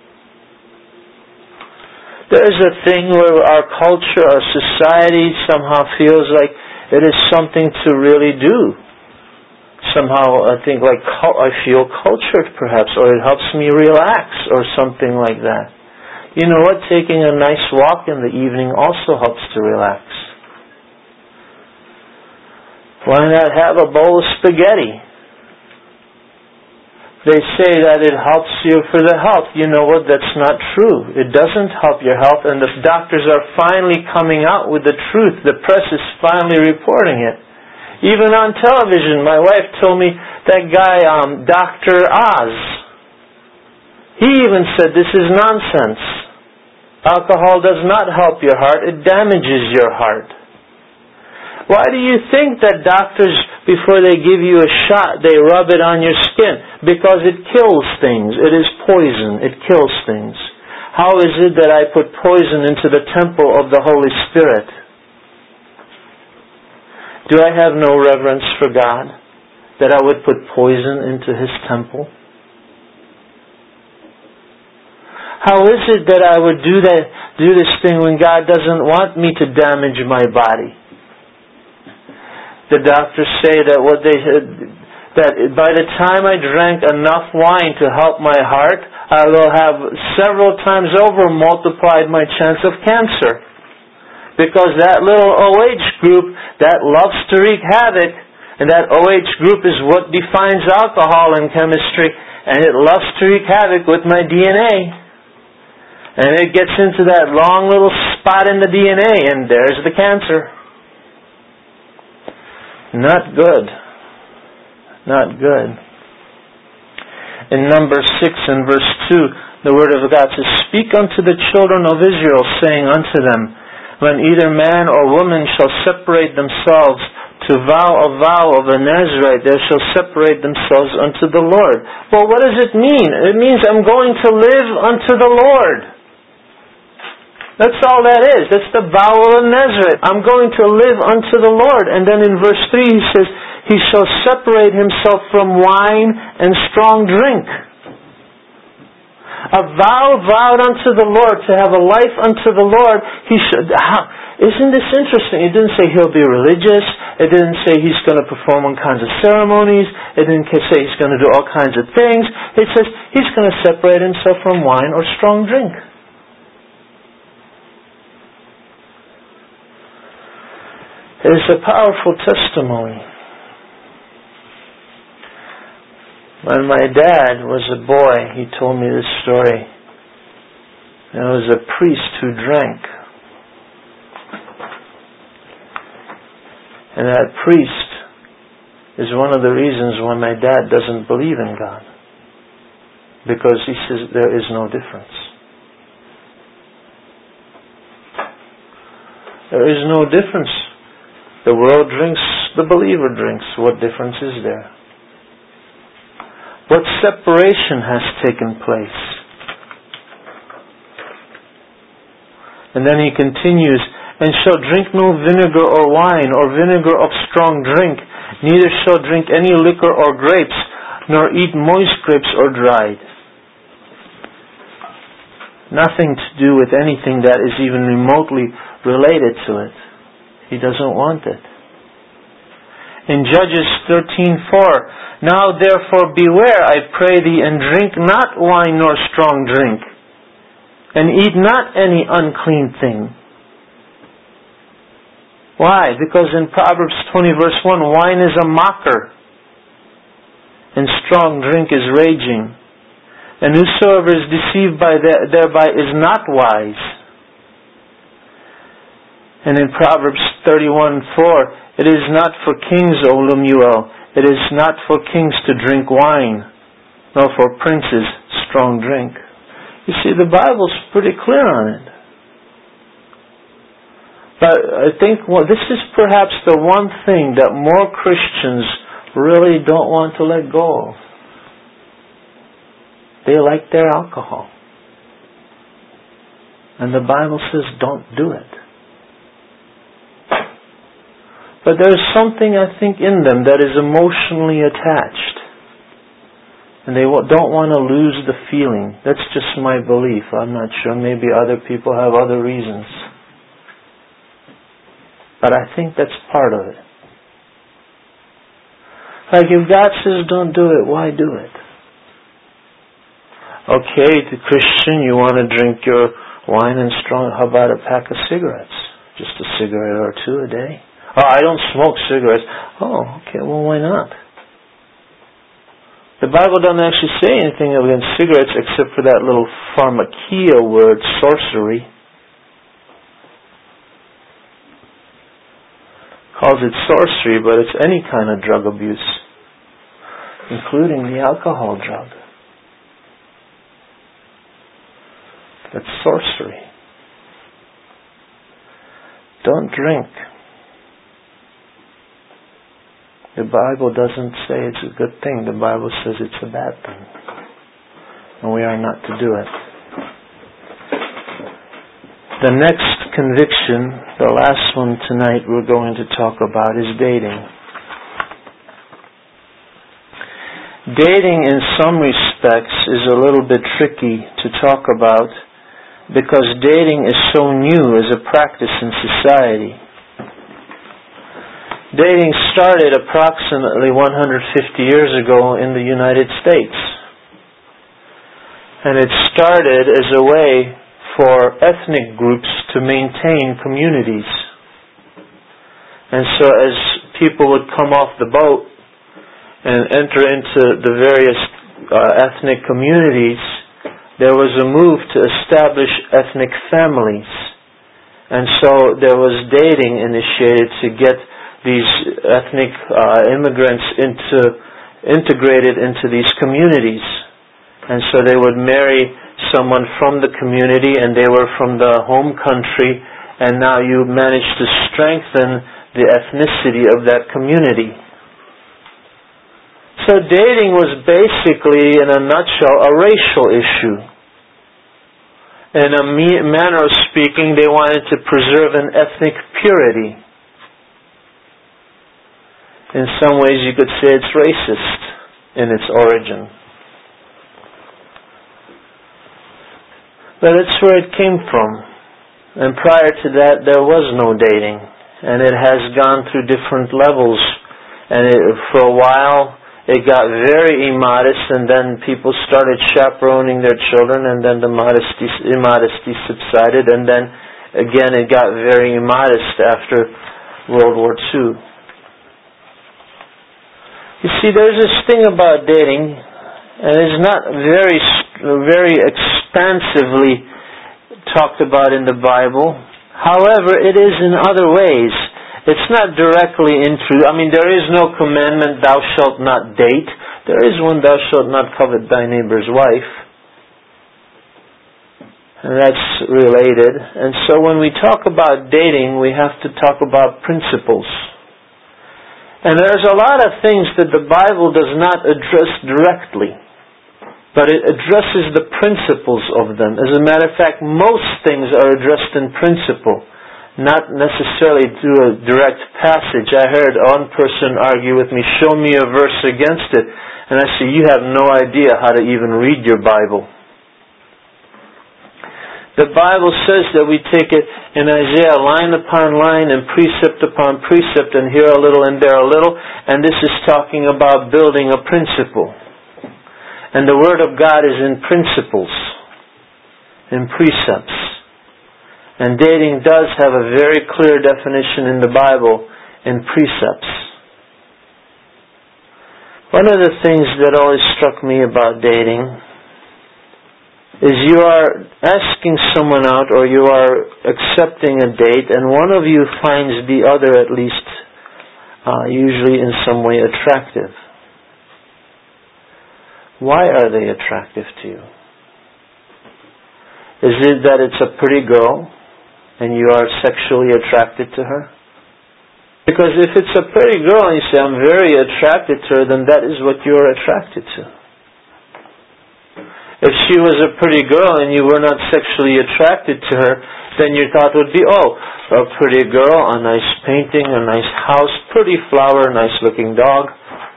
There is a thing where our culture, our society somehow feels like it is something to really do. Somehow I think like I feel cultured perhaps, or it helps me relax or something like that. You know what? Taking a nice walk in the evening also helps to relax. Why not have a bowl of spaghetti? They say that it helps you for the health. You know what? That's not true. It doesn't help your health, and the doctors are finally coming out with the truth. The press is finally reporting it. Even on television, my wife told me that guy, um, Doctor Oz, he even said this is nonsense. Alcohol does not help your heart. It damages your heart. Why do you think that doctors, before they give you a shot, they rub it on your skin? Because it kills things. It is poison. It kills things. How is it that I put poison into the temple of the Holy Spirit? Do I have no reverence for God that I would put poison into His temple? How is it that I would do that, do this thing when God doesn't want me to damage my body? The doctors say that what they that by the time I drank enough wine to help my heart, I will have several times over multiplied my chance of cancer. Because that little O H group that loves to wreak havoc, and that O H group is what defines alcohol in chemistry, and it loves to wreak havoc with my D N A. And it gets into that long little spot in the D N A, and there's the cancer. Not good. Not good. In Numbers six and verse two, the Word of God says, speak unto the children of Israel, saying unto them, when either man or woman shall separate themselves to vow a vow of a Nazirite, they shall separate themselves unto the Lord. Well, what does it mean? It means I'm going to live unto the Lord. That's all that is. That's the vow of a Nazirite. I'm going to live unto the Lord. And then in verse three he says, he shall separate himself from wine and strong drink. A vow vowed unto the Lord, to have a life unto the Lord. He should. How, isn't this interesting? It didn't say he'll be religious. It didn't say he's going to perform all kinds of ceremonies. It didn't say he's going to do all kinds of things. It says he's going to separate himself from wine or strong drink. It is a powerful testimony. When my dad was a boy, he told me this story. There was a priest who drank. And that priest is one of the reasons why my dad doesn't believe in God. Because he says there is no difference. There is no difference. The world drinks, the believer drinks. What difference is there? What separation has taken place? And then he continues, and shall drink no vinegar or wine, or vinegar of strong drink, neither shall drink any liquor or grapes, nor eat moist grapes or dried. Nothing to do with anything that is even remotely related to it. He doesn't want it. In Judges thirteen four, now therefore beware, I pray thee, and drink not wine nor strong drink, and eat not any unclean thing. Why? Because in Proverbs twenty verse one, wine is a mocker, and strong drink is raging. And whosoever is deceived by that, thereby is not wise. And in Proverbs thirty-one four, it is not for kings, O Lemuel, it is not for kings to drink wine, nor for princes strong drink. You see, the Bible's pretty clear on it. But I think well, this is perhaps the one thing that more Christians really don't want to let go of. They like their alcohol. And the Bible says don't do it. But there's something, I think, in them that is emotionally attached. And they don't want to lose the feeling. That's just my belief. I'm not sure. Maybe other people have other reasons. But I think that's part of it. Like if God says don't do it, why do it? Okay, the Christian, you want to drink your wine and strong, how about a pack of cigarettes? Just a cigarette or two a day? Oh, I don't smoke cigarettes. Oh, okay, well, why not? The Bible doesn't actually say anything against cigarettes except for that little pharmakia word, sorcery. Calls it sorcery, but it's any kind of drug abuse, including the alcohol drug. That's sorcery. Don't drink. The Bible doesn't say it's a good thing. The Bible says it's a bad thing. And we are not to do it. The next conviction, the last one tonight we're going to talk about, is dating. Dating in some respects is a little bit tricky to talk about because dating is so new as a practice in society. Dating started approximately one hundred fifty years ago in the United States. And it started as a way for ethnic groups to maintain communities. And so as people would come off the boat and enter into the various uh, ethnic communities, there was a move to establish ethnic families. And so there was dating initiated to get these ethnic uh, immigrants into integrated into these communities. And so they would marry someone from the community and they were from the home country, and now you managed to strengthen the ethnicity of that community. So dating was basically, in a nutshell, a racial issue. In a manner of speaking, they wanted to preserve an ethnic purity. In some ways you could say it's racist in its origin. But that's where it came from. And prior to that there was no dating. And it has gone through different levels. And it, for a while it got very immodest, and then people started chaperoning their children, and then the modesty, immodesty subsided, and then again it got very immodest after World War Two. You see, there's this thing about dating, and it's not very, very expansively talked about in the Bible. However, it is in other ways. It's not directly into, I mean, there is no commandment, thou shalt not date. There is one, thou shalt not covet thy neighbor's wife. And that's related. And so when we talk about dating, we have to talk about principles. And there's a lot of things that the Bible does not address directly, but it addresses the principles of them. As a matter of fact, most things are addressed in principle, not necessarily through a direct passage. I heard one person argue with me, show me a verse against it. And I say, you have no idea how to even read your Bible. The Bible says that we take it in Isaiah line upon line and precept upon precept, and here a little and there a little, and this is talking about building a principle. And the Word of God is in principles, in precepts. And dating does have a very clear definition in the Bible in precepts. One of the things that always struck me about dating is you are asking someone out, or you are accepting a date, and one of you finds the other at least uh, usually in some way attractive. Why are they attractive to you? Is it that it's a pretty girl and you are sexually attracted to her? Because if it's a pretty girl and you say, I'm very attracted to her, then that is what you are attracted to. If she was a pretty girl and you were not sexually attracted to her, then your thought would be, oh, a pretty girl, a nice painting, a nice house, pretty flower, nice looking dog.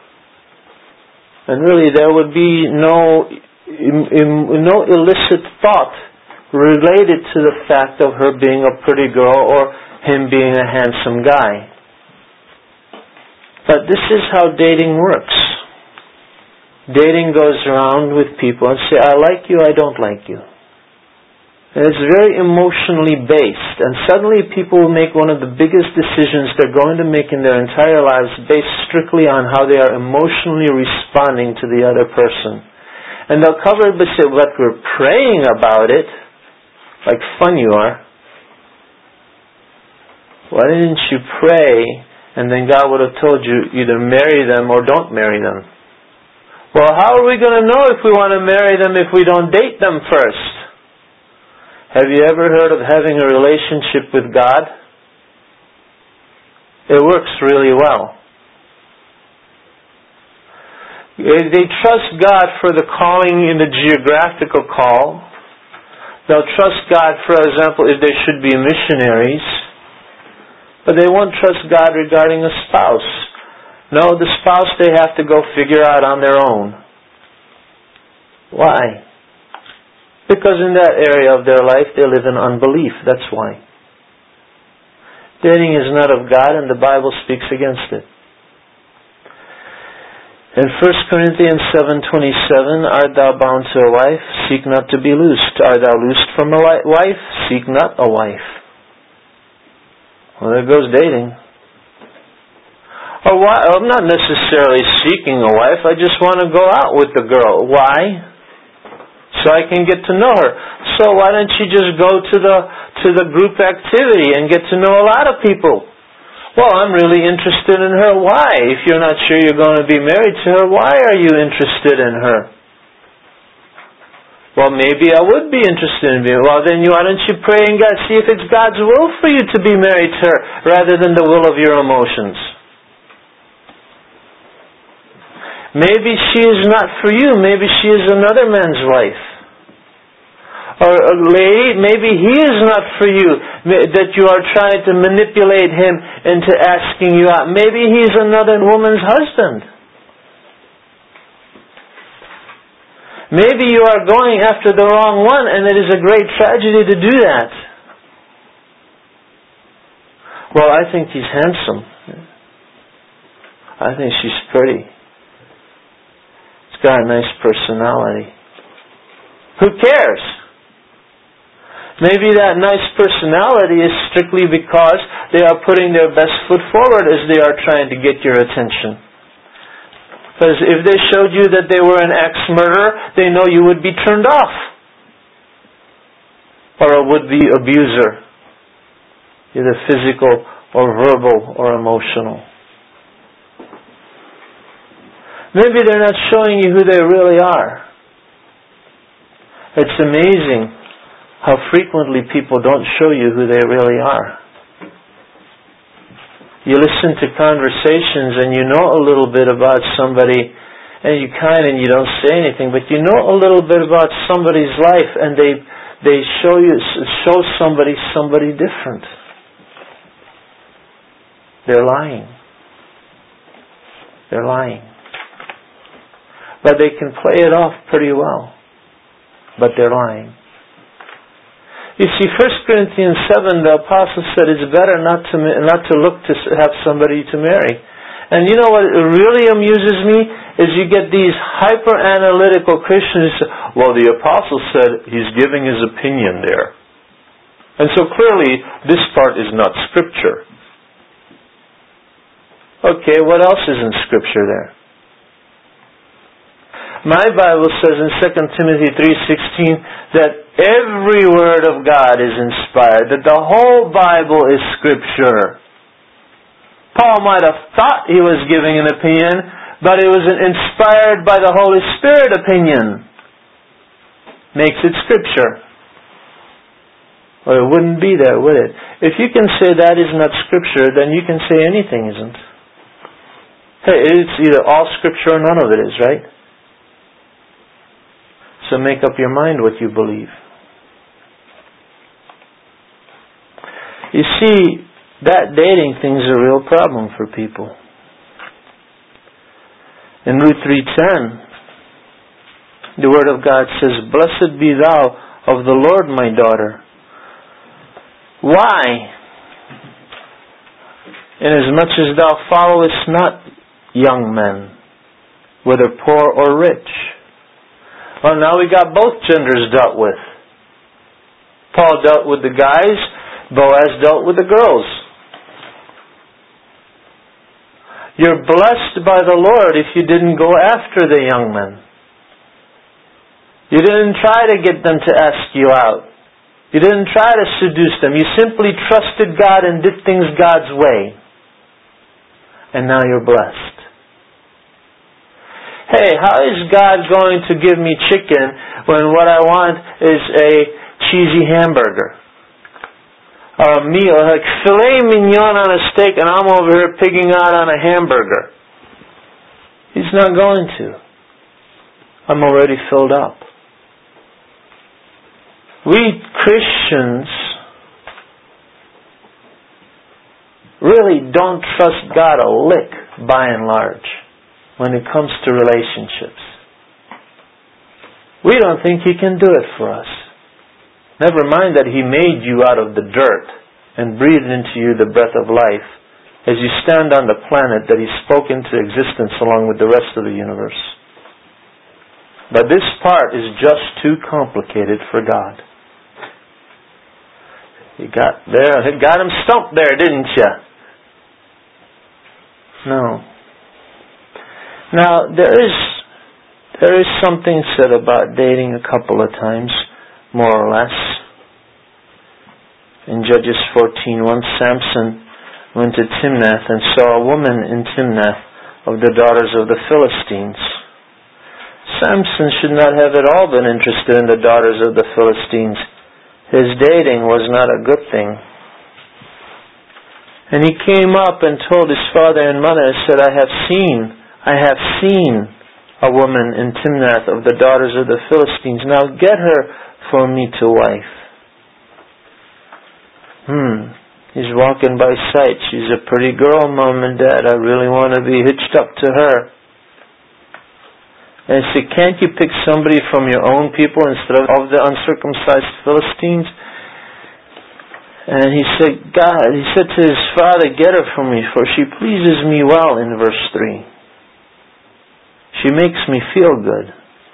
And really there would be no, no illicit thought related to the fact of her being a pretty girl or him being a handsome guy. But this is how dating works. Dating goes around with people and say, I like you, I don't like you. And it's very emotionally based. And suddenly people will make one of the biggest decisions they're going to make in their entire lives based strictly on how they are emotionally responding to the other person. And they'll cover it by saying, but we're praying about it. Like fun you are. Why didn't you pray? And then God would have told you either marry them or don't marry them. Well, how are we going to know if we want to marry them if we don't date them first? Have you ever heard of having a relationship with God? It works really well. They trust God for the calling in the geographical call. They'll trust God, for example, if there should be missionaries. But they won't trust God regarding a spouse. No, the spouse they have to go figure out on their own. Why? Because in that area of their life they live in unbelief. That's why. Dating is not of God, and the Bible speaks against it. In First Corinthians seven twenty-seven, art thou bound to a wife? Seek not to be loosed. Art thou loosed from a wife? Seek not a wife. Well, there goes dating. Or why, I'm not necessarily seeking a wife. I just want to go out with the girl. Why? So I can get to know her. So why don't you just go to the to the group activity and get to know a lot of people? Well, I'm really interested in her. Why? If you're not sure you're going to be married to her, why are you interested in her? Well, maybe I would be interested in being. Well, then why don't you pray and God, see if it's God's will for you to be married to her rather than the will of your emotions. Maybe she is not for you. Maybe she is another man's wife. Or a lady, maybe he is not for you, that you are trying to manipulate him into asking you out. Maybe he is another woman's husband. Maybe you are going after the wrong one, and it is a great tragedy to do that. Well, I think he's handsome. I think she's pretty. He's got a nice personality. Who cares? Maybe that nice personality is strictly because they are putting their best foot forward as they are trying to get your attention. Because if they showed you that they were an ex-murderer, they know you would be turned off. Or a would-be abuser. Either physical or verbal or emotional. Maybe they're not showing you who they really are. It's amazing how frequently people don't show you who they really are. You listen to conversations and you know a little bit about somebody, and you kind and you don't say anything, but you know a little bit about somebody's life, and they they show you show somebody somebody different. They're lying. They're lying. But they can play it off pretty well. But they're lying. You see, First Corinthians seven, the apostle said it's better not to not to look to have somebody to marry. And you know what really amuses me is you get these hyper-analytical Christians who say, well, the apostle said he's giving his opinion there. And so clearly, this part is not Scripture. Okay, what else is in Scripture there? My Bible says in Second Timothy three sixteen that every word of God is inspired, that the whole Bible is Scripture. Paul might have thought he was giving an opinion, but it was an inspired by the Holy Spirit opinion. Makes it Scripture. Well, it wouldn't be there, would it? If you can say that is not Scripture, then you can say anything isn't. Hey, it's either all Scripture or none of it is, right? So make up your mind what you believe. You see, that dating thing is a real problem for people. In Ruth three ten, the Word of God says, "Blessed be thou of the Lord, my daughter." Why? Inasmuch as thou followest not young men, whether poor or rich. Well, now we got both genders dealt with. Paul dealt with the guys, Boaz dealt with the girls. You're blessed by the Lord if you didn't go after the young men. You didn't try to get them to ask you out. You didn't try to seduce them. You simply trusted God and did things God's way. And now you're blessed. Hey, how is God going to give me chicken when what I want is a cheesy hamburger? A meal, like filet mignon on a steak, and I'm over here pigging out on a hamburger. He's not going to. I'm already filled up. We Christians really don't trust God a lick, by and large, when it comes to relationships. We don't think He can do it for us. Never mind that He made you out of the dirt and breathed into you the breath of life as you stand on the planet that He spoke into existence along with the rest of the universe. But this part is just too complicated for God. You got there, got him stumped there, didn't you? No. Now, there is there is something said about dating a couple of times, more or less. In Judges fourteen, once Samson went to Timnath and saw a woman in Timnath of the daughters of the Philistines. Samson should not have at all been interested in the daughters of the Philistines. His dating was not a good thing. And he came up and told his father and mother, said, I have seen, I have seen a woman in Timnath of the daughters of the Philistines. Now get her for me to wife. Hmm. He's walking by sight. She's a pretty girl, Mom and Dad. I really want to be hitched up to her. And he said, can't you pick somebody from your own people instead of the uncircumcised Philistines? And he said, God, he said to his father, get her for me, for she pleases me well, in verse three. She makes me feel good.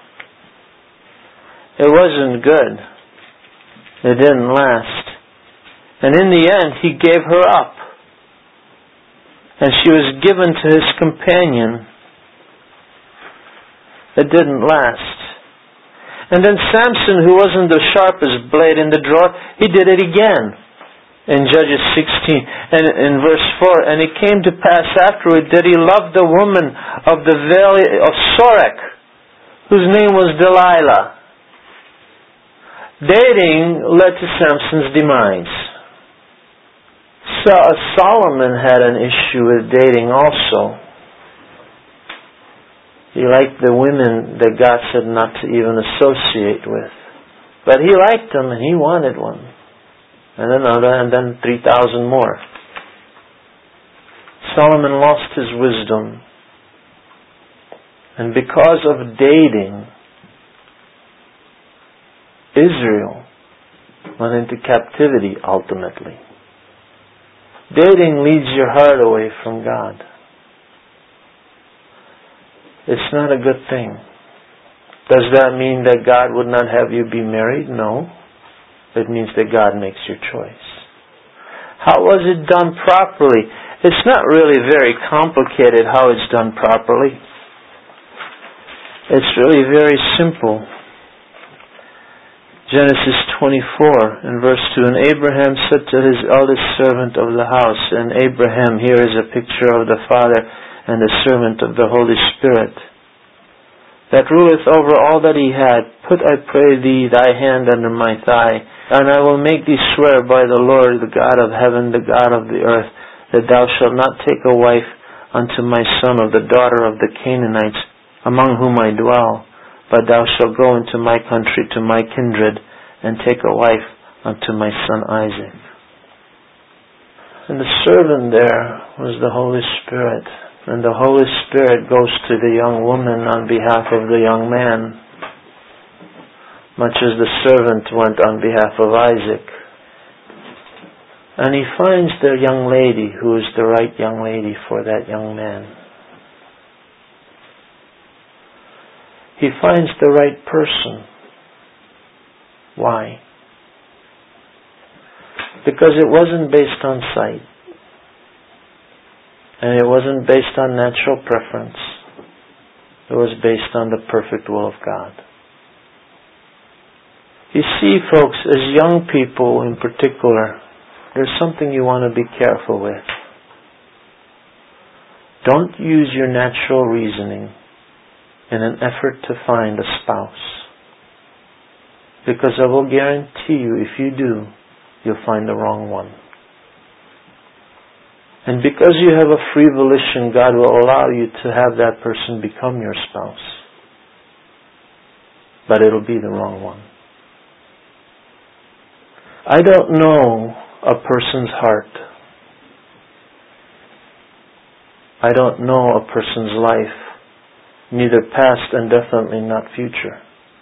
It wasn't good. It didn't last. And in the end, he gave her up. And she was given to his companion. It didn't last. And then Samson, who wasn't the sharpest blade in the drawer, he did it again. In Judges sixteen, and in verse four, and it came to pass afterward that he loved the woman of the valley of Sorek, whose name was Delilah. Dating led to Samson's demise. So Solomon had an issue with dating also. He liked the women that God said not to even associate with. But he liked them and he wanted one. And then another, and then three thousand more. Solomon lost his wisdom. And because of dating, Israel went into captivity ultimately. Dating leads your heart away from God. It's not a good thing. Does that mean that God would not have you be married? No. It means that God makes your choice. How was it done properly? It's not really very complicated how it's done properly. It's really very simple. Genesis twenty-four and verse two, and Abraham said to his eldest servant of the house, and Abraham here is a picture of the Father and the servant of the Holy Spirit, that ruleth over all that he had, put, I pray thee, thy hand under my thigh, and I will make thee swear by the Lord, the God of heaven, the God of the earth, that thou shalt not take a wife unto my son of the daughter of the Canaanites, among whom I dwell, but thou shalt go into my country to my kindred, and take a wife unto my son Isaac. And the servant there was the Holy Spirit. And the Holy Spirit goes to the young woman on behalf of the young man, much as the servant went on behalf of Isaac. And he finds the young lady who is the right young lady for that young man. He finds the right person. Why? Because it wasn't based on sight. And it wasn't based on natural preference. It was based on the perfect will of God. You see, folks, as young people in particular, there's something you want to be careful with. Don't use your natural reasoning in an effort to find a spouse. Because I will guarantee you, if you do, you'll find the wrong one. And because you have a free volition, God will allow you to have that person become your spouse. But it'll be the wrong one. I don't know a person's heart. I don't know a person's life, neither past and definitely not future.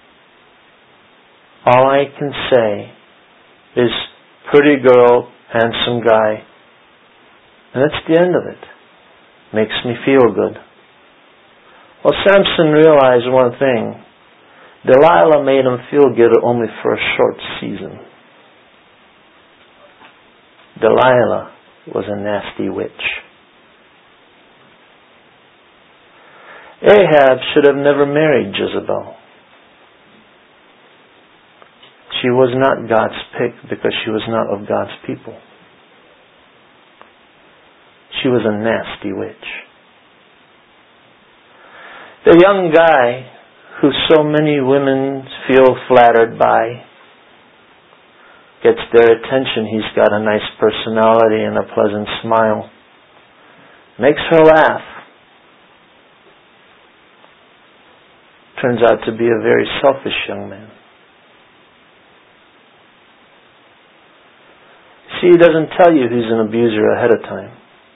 All I can say is pretty girl, handsome guy, and that's the end of it. Makes me feel good. Well, Samson realized one thing. Delilah made him feel good only for a short season. Delilah was a nasty witch. Ahab should have never married Jezebel. She was not God's pick because she was not of God's people. She was a nasty witch. The young guy who so many women feel flattered by gets their attention. He's got a nice personality and a pleasant smile. Makes her laugh. Turns out to be a very selfish young man. See, he doesn't tell you he's an abuser ahead of time.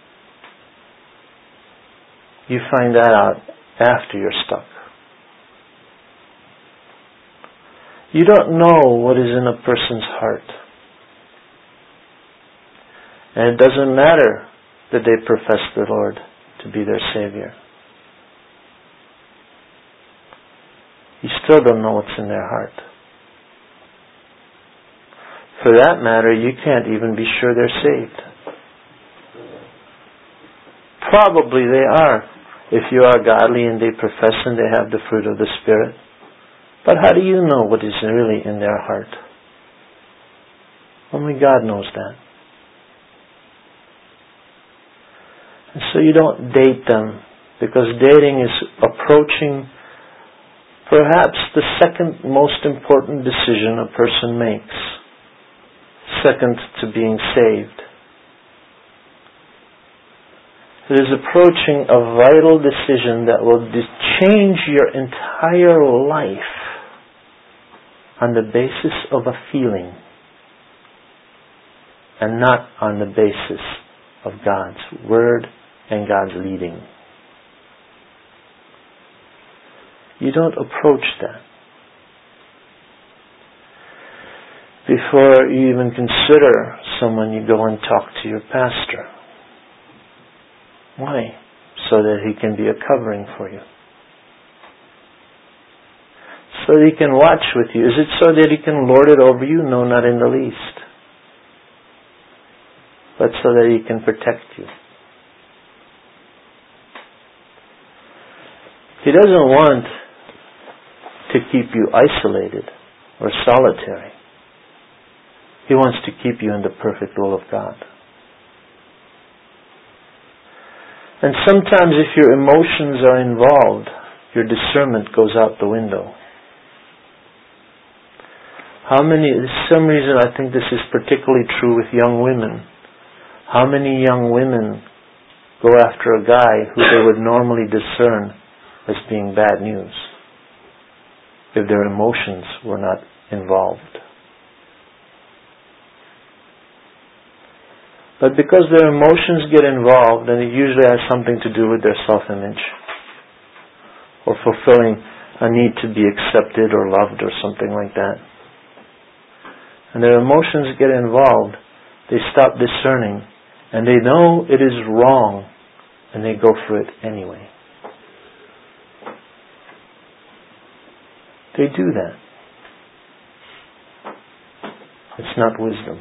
You find that out after you're stuck. You don't know what is in a person's heart. And it doesn't matter that they profess the Lord to be their Savior. You still don't know what's in their heart. For that matter, you can't even be sure they're saved. Probably they are, if you are godly and they profess and they have the fruit of the Spirit. But how do you know what is really in their heart? Only God knows that. And so you don't date them, because dating is approaching perhaps the second most important decision a person makes, second to being saved. It is approaching a vital decision that will change your entire life on the basis of a feeling and not on the basis of God's Word and God's leading. You don't approach that. before you even consider someone, you go and talk to your pastor. Why? So that he can be a covering for you. So that he can watch with you. Is it so that he can lord it over you? No, not in the least. But so that he can protect you. He doesn't want to keep you isolated or solitary. He wants to keep you in the perfect will of God. And sometimes if your emotions are involved, your discernment goes out the window. How many, for some reason I think this is particularly true with young women. How many young women go after a guy who they would normally discern as being bad news if their emotions were not involved? But because their emotions get involved, and it usually has something to do with their self-image or fulfilling a need to be accepted or loved or something like that, and their emotions get involved, they stop discerning, and they know it is wrong, and they go for it anyway. They do that. It's not wisdom.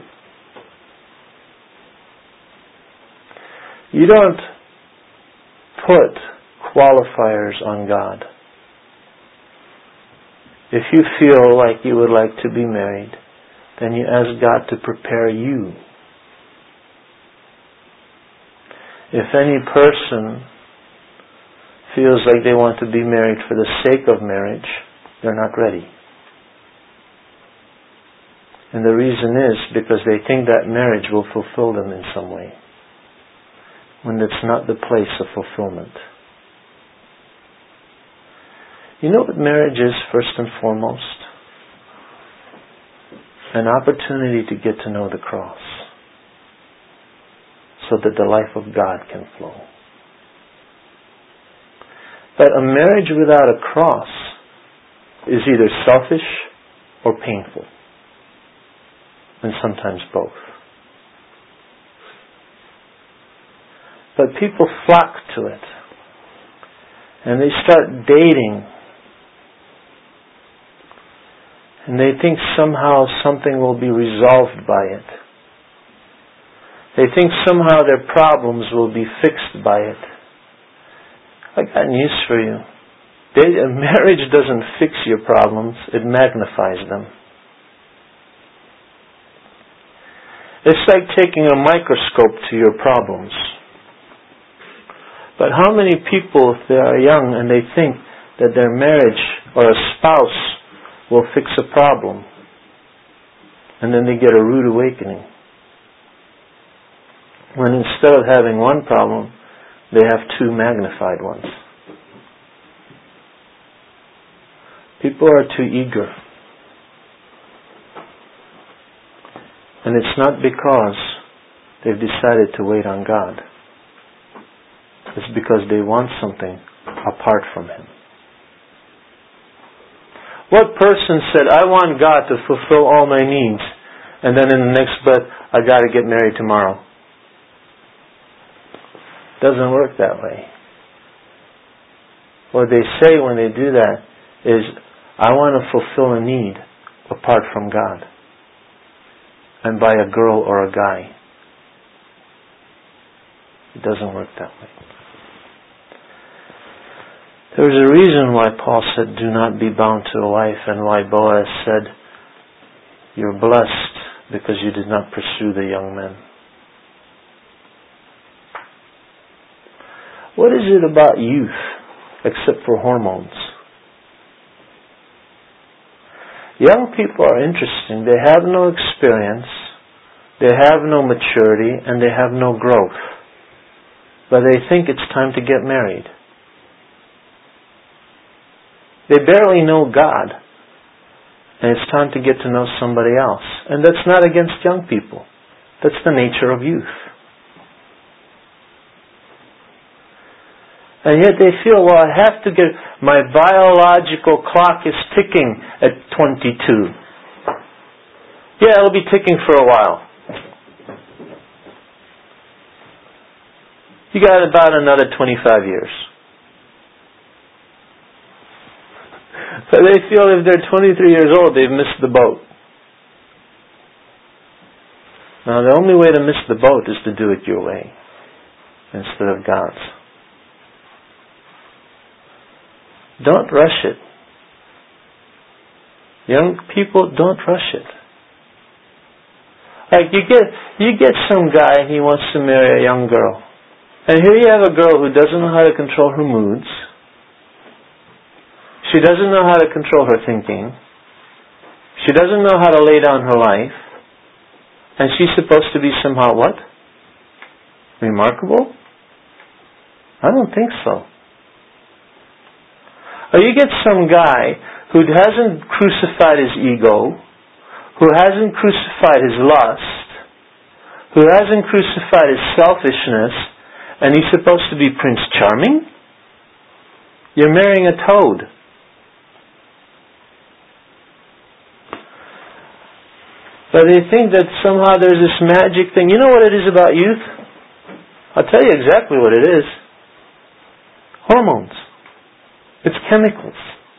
You don't put qualifiers on God. If you feel like you would like to be married, then you ask God to prepare you. If any person feels like they want to be married for the sake of marriage, they're not ready. And the reason is because they think that marriage will fulfill them in some way, when it's not the place of fulfillment. You know what marriage is, first and foremost? An opportunity to get to know the cross, so that the life of God can flow. But a marriage without a cross is either selfish or painful, and sometimes both. But people flock to it, and they start dating, and they think somehow something will be resolved by it. They think somehow their problems will be fixed by it. I got news for you. They, marriage doesn't fix your problems, it magnifies them. It's like taking a microscope to your problems. But how many people, if they are young and they think that their marriage or a spouse will fix a problem, and then they get a rude awakening, when instead of having one problem, they have two magnified ones. People are too eager. And it's not because they've decided to wait on God. It's because they want something apart from Him. What person said, I want God to fulfill all my needs, and then in the next breath, I got to get married tomorrow? Doesn't work that way. What they say when they do that is, I want to fulfill a need apart from God, and by a girl or a guy. It doesn't work that way. There's a reason why Paul said, do not be bound to a wife, and why Boaz said, you're blessed because you did not pursue the young men. What is it about youth except for hormones? Young people are interesting. They have no experience, they have no maturity, and they have no growth. But they think it's time to get married. They barely know God, and it's time to get to know somebody else. And that's not against young people. That's the nature of youth. And yet they feel, well, I have to get, my biological clock is ticking at twenty-two. Yeah, it'll be ticking for a while. You got about another twenty-five years. So they feel if they're twenty-three years old, they've missed the boat. Now the only way to miss the boat is to do it your way instead of God's. Don't rush it. Young people, don't rush it. Like you get you get some guy and he wants to marry a young girl. And here you have a girl who doesn't know how to control her moods. She doesn't know how to control her thinking. She doesn't know how to lay down her life. And she's supposed to be somehow what? Remarkable? I don't think so. Or you get some guy who hasn't crucified his ego, who hasn't crucified his lust, who hasn't crucified his selfishness, and he's supposed to be Prince Charming? You're marrying a toad. But they think that somehow there's this magic thing. You know what it is about youth? I'll tell you exactly what it is. Hormones. It's chemicals.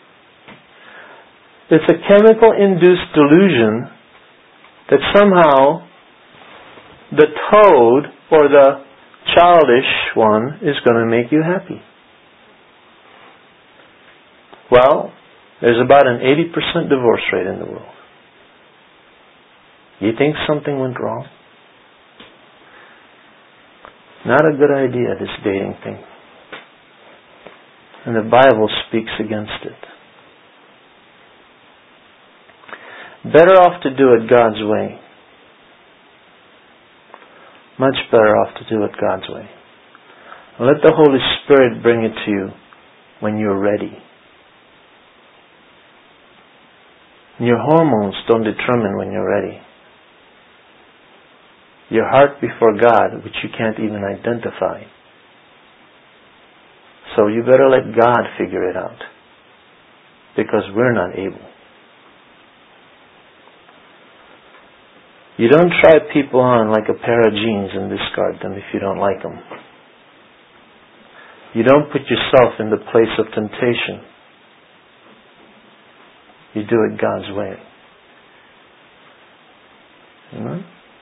It's a chemical-induced delusion that somehow the toad or the childish one is going to make you happy. Well, there's about an eighty percent divorce rate in the world. You think something went wrong? Not a good idea, this dating thing. And the Bible speaks against it. Better off to do it God's way. Much better off to do it God's way. Let the Holy Spirit bring it to you when you're ready. Your hormones don't determine when you're ready. Your heart before God, which you can't even identify. So you better let God figure it out. Because we're not able. You don't try people on like a pair of jeans and discard them if you don't like them. You don't put yourself in the place of temptation. You do it God's way.